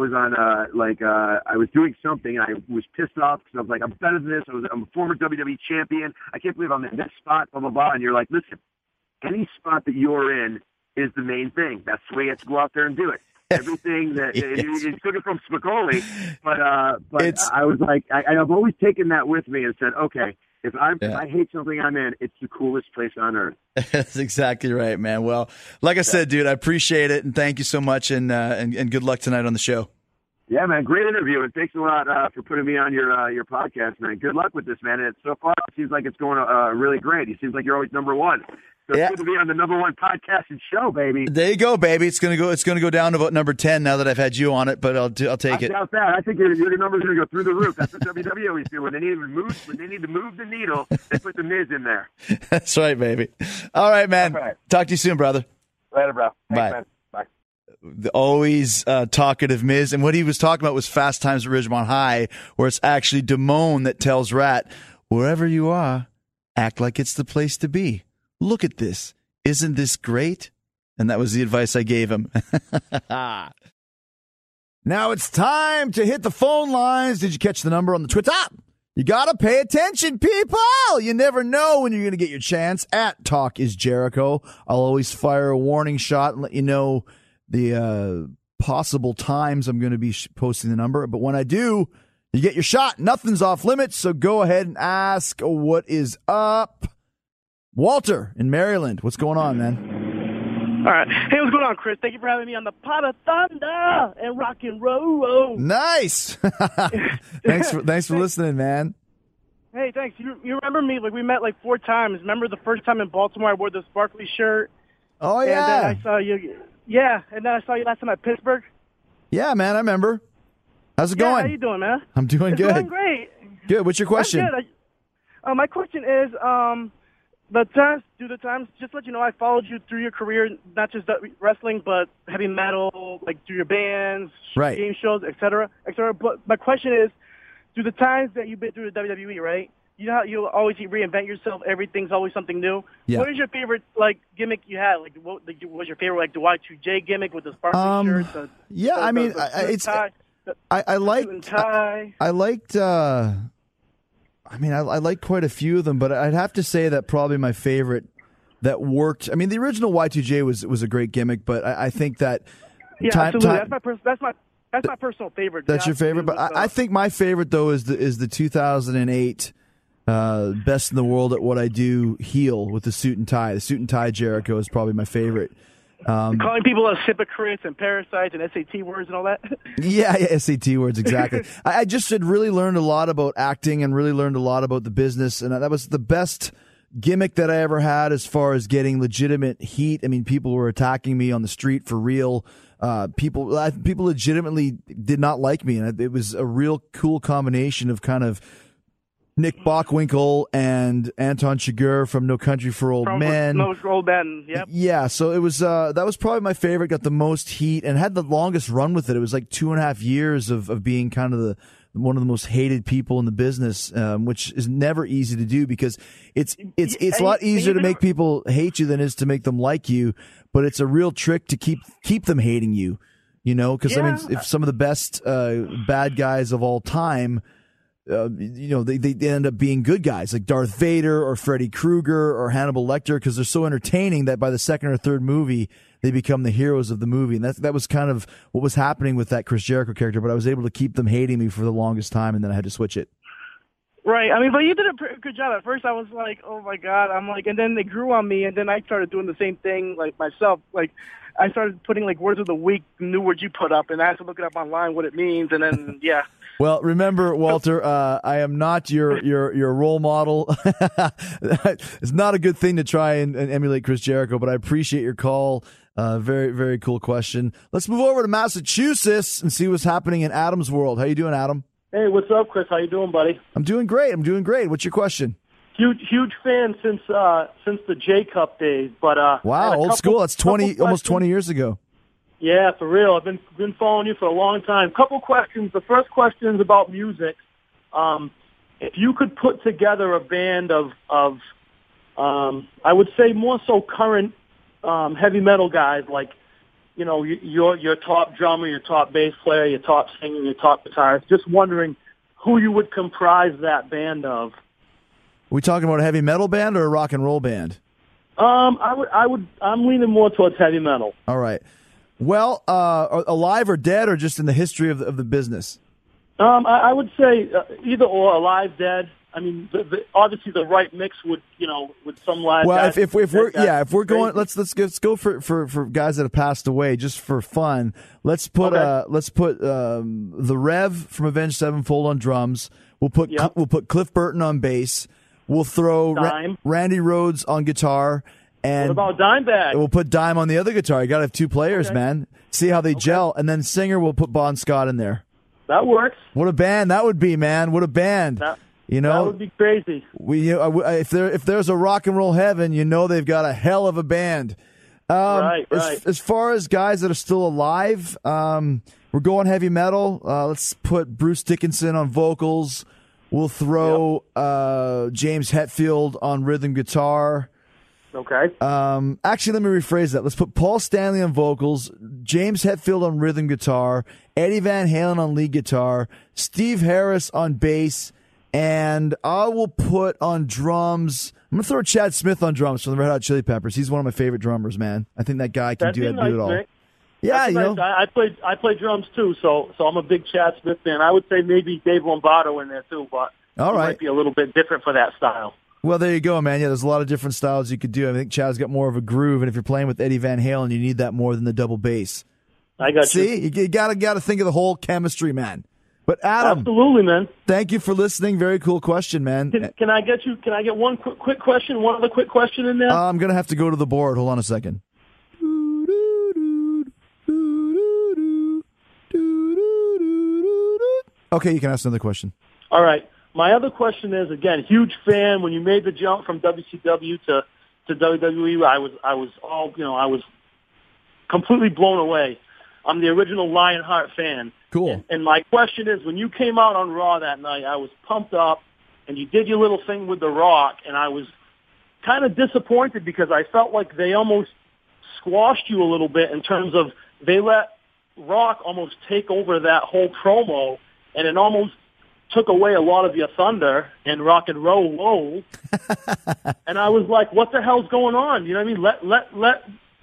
doing something and I was pissed off because I was like, I'm better than this. I'm a former WWE champion. I can't believe I'm in this spot, blah blah blah. And you're like, listen, any spot that you're in is the main thing. That's the way you have to go out there and do it. Everything that you took it from Spicoli, but I was like, I've always taken that with me and said, okay, if I hate something I'm in, it's the coolest place on earth. That's exactly right, man. Well, like I said, dude, I appreciate it, and thank you so much, and good luck tonight on the show. Yeah, man, great interview, and thanks a lot for putting me on your podcast, man. Good luck with this, man. And so far, it seems like it's going really great. It seems like you're always number one. So it's good to be on the number one podcast and show, baby. There you go, baby. It's gonna go down to about number 10 now that I've had you on it, but I'll take it. I doubt that. I think your number's gonna go through the roof. That's what WWE always do. When they need to move the needle, they put the Miz in there. That's right, baby. All right, man. Right. Talk to you soon, brother. Later, bro. Thanks, bye. Man. Bye. The always talkative Miz, and what he was talking about was Fast Times at Ridgemont High, where it's actually Damone that tells Rat, wherever you are, act like it's the place to be. Look at this. Isn't this great? And that was the advice I gave him. Now it's time to hit the phone lines. Did you catch the number on the Twitter? You got to pay attention, people. You never know when you're going to get your chance. At Talk is Jericho. I'll always fire a warning shot and let you know the possible times I'm going to be posting the number. But when I do, You get your shot. Nothing's off limits, so go ahead and ask what is up. Walter in Maryland, what's going on, man? All right. Hey, what's going on, Chris? Thank you for having me on the Pot of Thunder and Rock and Roll. Nice. Thanks for listening, man. Hey, thanks. You remember me? Like, we met like 4 times. Remember the first time in Baltimore I wore the sparkly shirt? Oh, yeah. And then I saw you. Yeah, and then I saw you last time at Pittsburgh. Yeah, man, I remember. How's it going? How you doing, man? I'm doing good. Doing great. Good. What's your question? I'm good. My question is, the times, just to let you know, I followed you through your career, not just wrestling, but heavy metal, like through your bands, right, game shows, et cetera, et cetera. But my question is, through the times that you've been through the WWE, right? You know how you always reinvent yourself. Everything's always something new. Yeah. What is your favorite gimmick you had? Like, what was your favorite the Y2J gimmick with the sparkly shirt? I liked quite a few of them, but I'd have to say that probably my favorite that worked. I mean, the original Y2J was a great gimmick, but I think that absolutely. That's my personal favorite. That's your favorite, but I think my favorite though is the 2008 Best in the World at What I Do heel with the suit and tie. The suit and tie Jericho is probably my favorite. Calling people as hypocrites and parasites and SAT words and all that. Yeah, SAT words, exactly. I just had really learned a lot about acting and really learned a lot about the business, and that was the best gimmick that I ever had as far as getting legitimate heat. I mean, people were attacking me on the street for real. People legitimately did not like me, and it was a real cool combination of kind of Nick Bockwinkel and Anton Chigurh from No Country for Old Men. No Old Men, yep. Yeah, so it was that was probably my favorite. Got the most heat and had the longest run with it. It was like 2.5 years of being kind of one of the most hated people in the business, which is never easy to do because it's a lot easier to make people hate you than it is to make them like you. But it's a real trick to keep them hating you, you know, because I mean, if some of the best bad guys of all time, they end up being good guys like Darth Vader or Freddy Krueger or Hannibal Lecter because they're so entertaining that by the second or third movie they become the heroes of the movie, and that was kind of what was happening with that Chris Jericho character. But I was able to keep them hating me for the longest time, and then I had to switch it. Right. I mean, but you did a pretty good job. At first, I was like, "Oh my God!" I'm like, and then they grew on me, and then I started doing the same thing like myself. Like, I started putting like words of the week, new words you put up, and I had to look it up online what it means, and then yeah. Well, remember, Walter, I am not your role model. It's not a good thing to try and emulate Chris Jericho, but I appreciate your call. Very, very cool question. Let's move over to Massachusetts and see what's happening in Adam's world. How you doing, Adam? Hey, what's up, Chris? How you doing, buddy? I'm doing great. What's your question? Huge fan since the J Cup days, but wow, old school. That's almost 20 years ago. Yeah, for real. I've been following you for a long time. Couple questions. The first question is about music. If you could put together a band of I would say more so current heavy metal guys, like, you know, your top drummer, your top bass player, your top singer, your top guitarist. Just wondering who you would comprise that band of. Are we talking about a heavy metal band or a rock and roll band? I'm leaning more towards heavy metal. All right. Well, alive or dead, or just in the history of the business? I would say either or, alive, dead. I mean, obviously the right mix would some live. Well, guys, if we're going, let's go for guys that have passed away just for fun. Let's put the Rev from Avenged Sevenfold on drums. We'll put Cliff Burton on bass. We'll throw Randy Rhoads on guitar. And what about Dimebag? We'll put Dime on the other guitar. You got to have two players, man. See how they gel. And then singer, we'll put Bon Scott in there. That works. What a band that would be, man. What a band. That would be crazy. If there's a rock and roll heaven, they've got a hell of a band. Right. As far as guys that are still alive, we're going heavy metal. Let's put Bruce Dickinson on vocals. We'll throw James Hetfield on rhythm guitar. Okay. Actually, let me rephrase that. Let's put Paul Stanley on vocals, James Hetfield on rhythm guitar, Eddie Van Halen on lead guitar, Steve Harris on bass, and I will put on drums. I'm going to throw Chad Smith on drums from the Red Hot Chili Peppers. He's one of my favorite drummers, man. I think that guy can do it all. Right? Yeah, That's nice. I play drums too, so I'm a big Chad Smith fan. I would say maybe Dave Lombardo in there too, but all right, might be a little bit different for that style. Well, there you go, man. Yeah, there's a lot of different styles you could do. I think Chad's got more of a groove, and if you're playing with Eddie Van Halen, you need that more than the double bass. I got you. See, you gotta think of the whole chemistry, man. But Adam, absolutely, man. Thank you for listening. Very cool question, man. Can I get one quick question? One other quick question in there. I'm gonna have to go to the board. Hold on a second. Okay, you can ask another question. All right. My other question is, again, huge fan. When you made the jump from WCW to WWE, I was completely blown away. I'm the original Lionheart fan. Cool. And my question is, when you came out on Raw that night, I was pumped up, and you did your little thing with The Rock, and I was kind of disappointed because I felt like they almost squashed you a little bit in terms of they let Rock almost take over that whole promo, and it almost took away a lot of your thunder and rock and roll. And I was like, what the hell's going on? You know what I mean? Let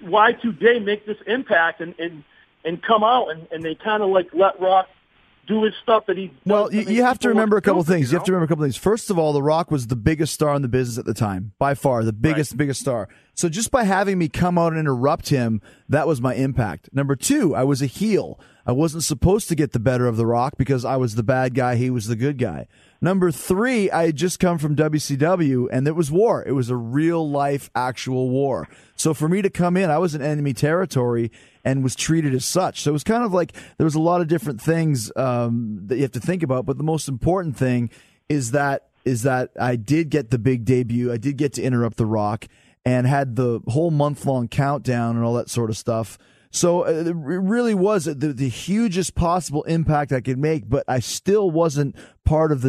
Y2J make this impact and come out, and they kind of like let Rock do his stuff that he does. Well, you have to remember a couple things. You have to remember a couple things. First of all, The Rock was the biggest star in the business at the time, by far, the biggest star. So just by having me come out and interrupt him, that was my impact. Number two, I was a heel. I wasn't supposed to get the better of The Rock because I was the bad guy, he was the good guy. Number three, I had just come from WCW, and it was war. It was a real-life, actual war. So for me to come in, I was in enemy territory and was treated as such. So it was kind of like there was a lot of different things that you have to think about, but the most important thing is that I did get the big debut. I did get to interrupt The Rock and had the whole month-long countdown and all that sort of stuff. So it really was the hugest possible impact I could make, but I still wasn't part of the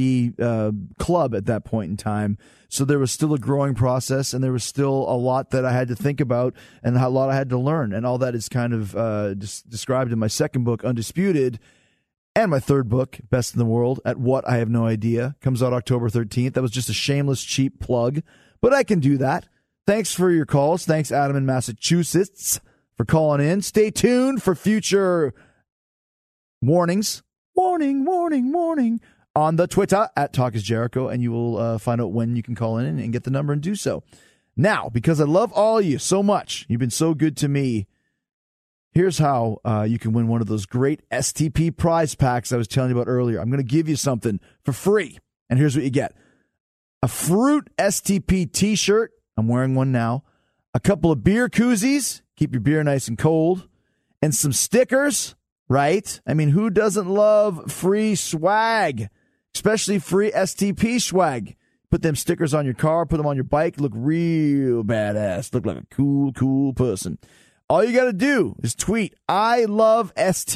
WWE club at that point in time. So there was still a growing process, and there was still a lot that I had to think about and a lot I had to learn. And all that is kind of described in my second book, Undisputed, and my third book, Best in the World, at What I Have No Idea. Comes out October 13th. That was just a shameless, cheap plug, but I can do that. Thanks for your calls. Thanks, Adam in Massachusetts, for calling in. Stay tuned for future warnings. Warning on the Twitter at Talk is Jericho, and you will find out when you can call in and get the number and do so. Now, because I love all of you so much, you've been so good to me, here's how you can win one of those great STP prize packs I was telling you about earlier. I'm going to give you something for free, and here's what you get. A Fruit STP t-shirt. I'm wearing one now. A couple of beer koozies. Keep your beer nice and cold. And some stickers, right? I mean, who doesn't love free swag? Especially free STP swag. Put them stickers on your car, put them on your bike, look real badass. Look like a cool person. All you got to do is tweet I love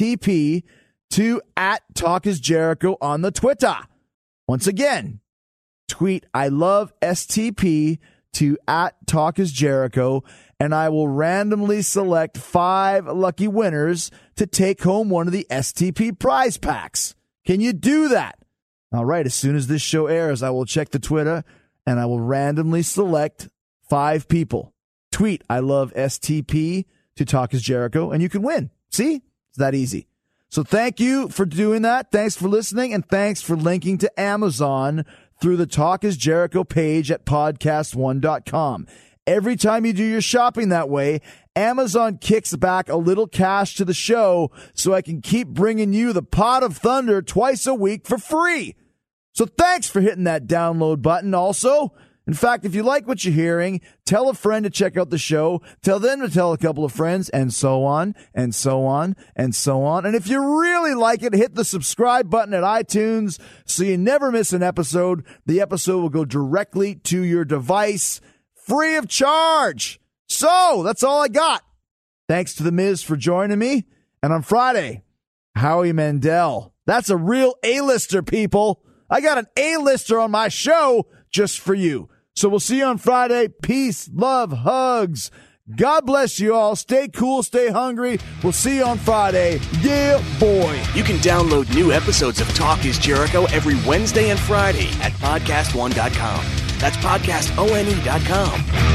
STP to @TalkIsJericho on the Twitter. Once again, tweet I love STP to @TalkIsJericho, and I will randomly select 5 lucky winners to take home one of the STP prize packs. Can you do that? All right, as soon as this show airs, I will check the Twitter, and I will randomly select 5 people. Tweet I love STP to Talk is Jericho, and you can win. See? It's that easy. So thank you for doing that. Thanks for listening, and thanks for linking to Amazon through the Talk is Jericho page at podcast1.com. Every time you do your shopping that way, Amazon kicks back a little cash to the show so I can keep bringing you the Pot of Thunder twice a week for free. So thanks for hitting that download button also. In fact, if you like what you're hearing, tell a friend to check out the show, tell them to tell a couple of friends, and so on, and so on, and so on. And if you really like it, hit the subscribe button at iTunes so you never miss an episode. The episode will go directly to your device, free of charge. So that's all I got. Thanks to The Miz for joining me. And on Friday, Howie Mandel. That's a real A-lister, people. I got an A-lister on my show just for you. So we'll see you on Friday. Peace, love, hugs. God bless you all. Stay cool, stay hungry. We'll see you on Friday. Yeah, boy. You can download new episodes of Talk is Jericho every Wednesday and Friday at podcast1.com. That's podcastone.com.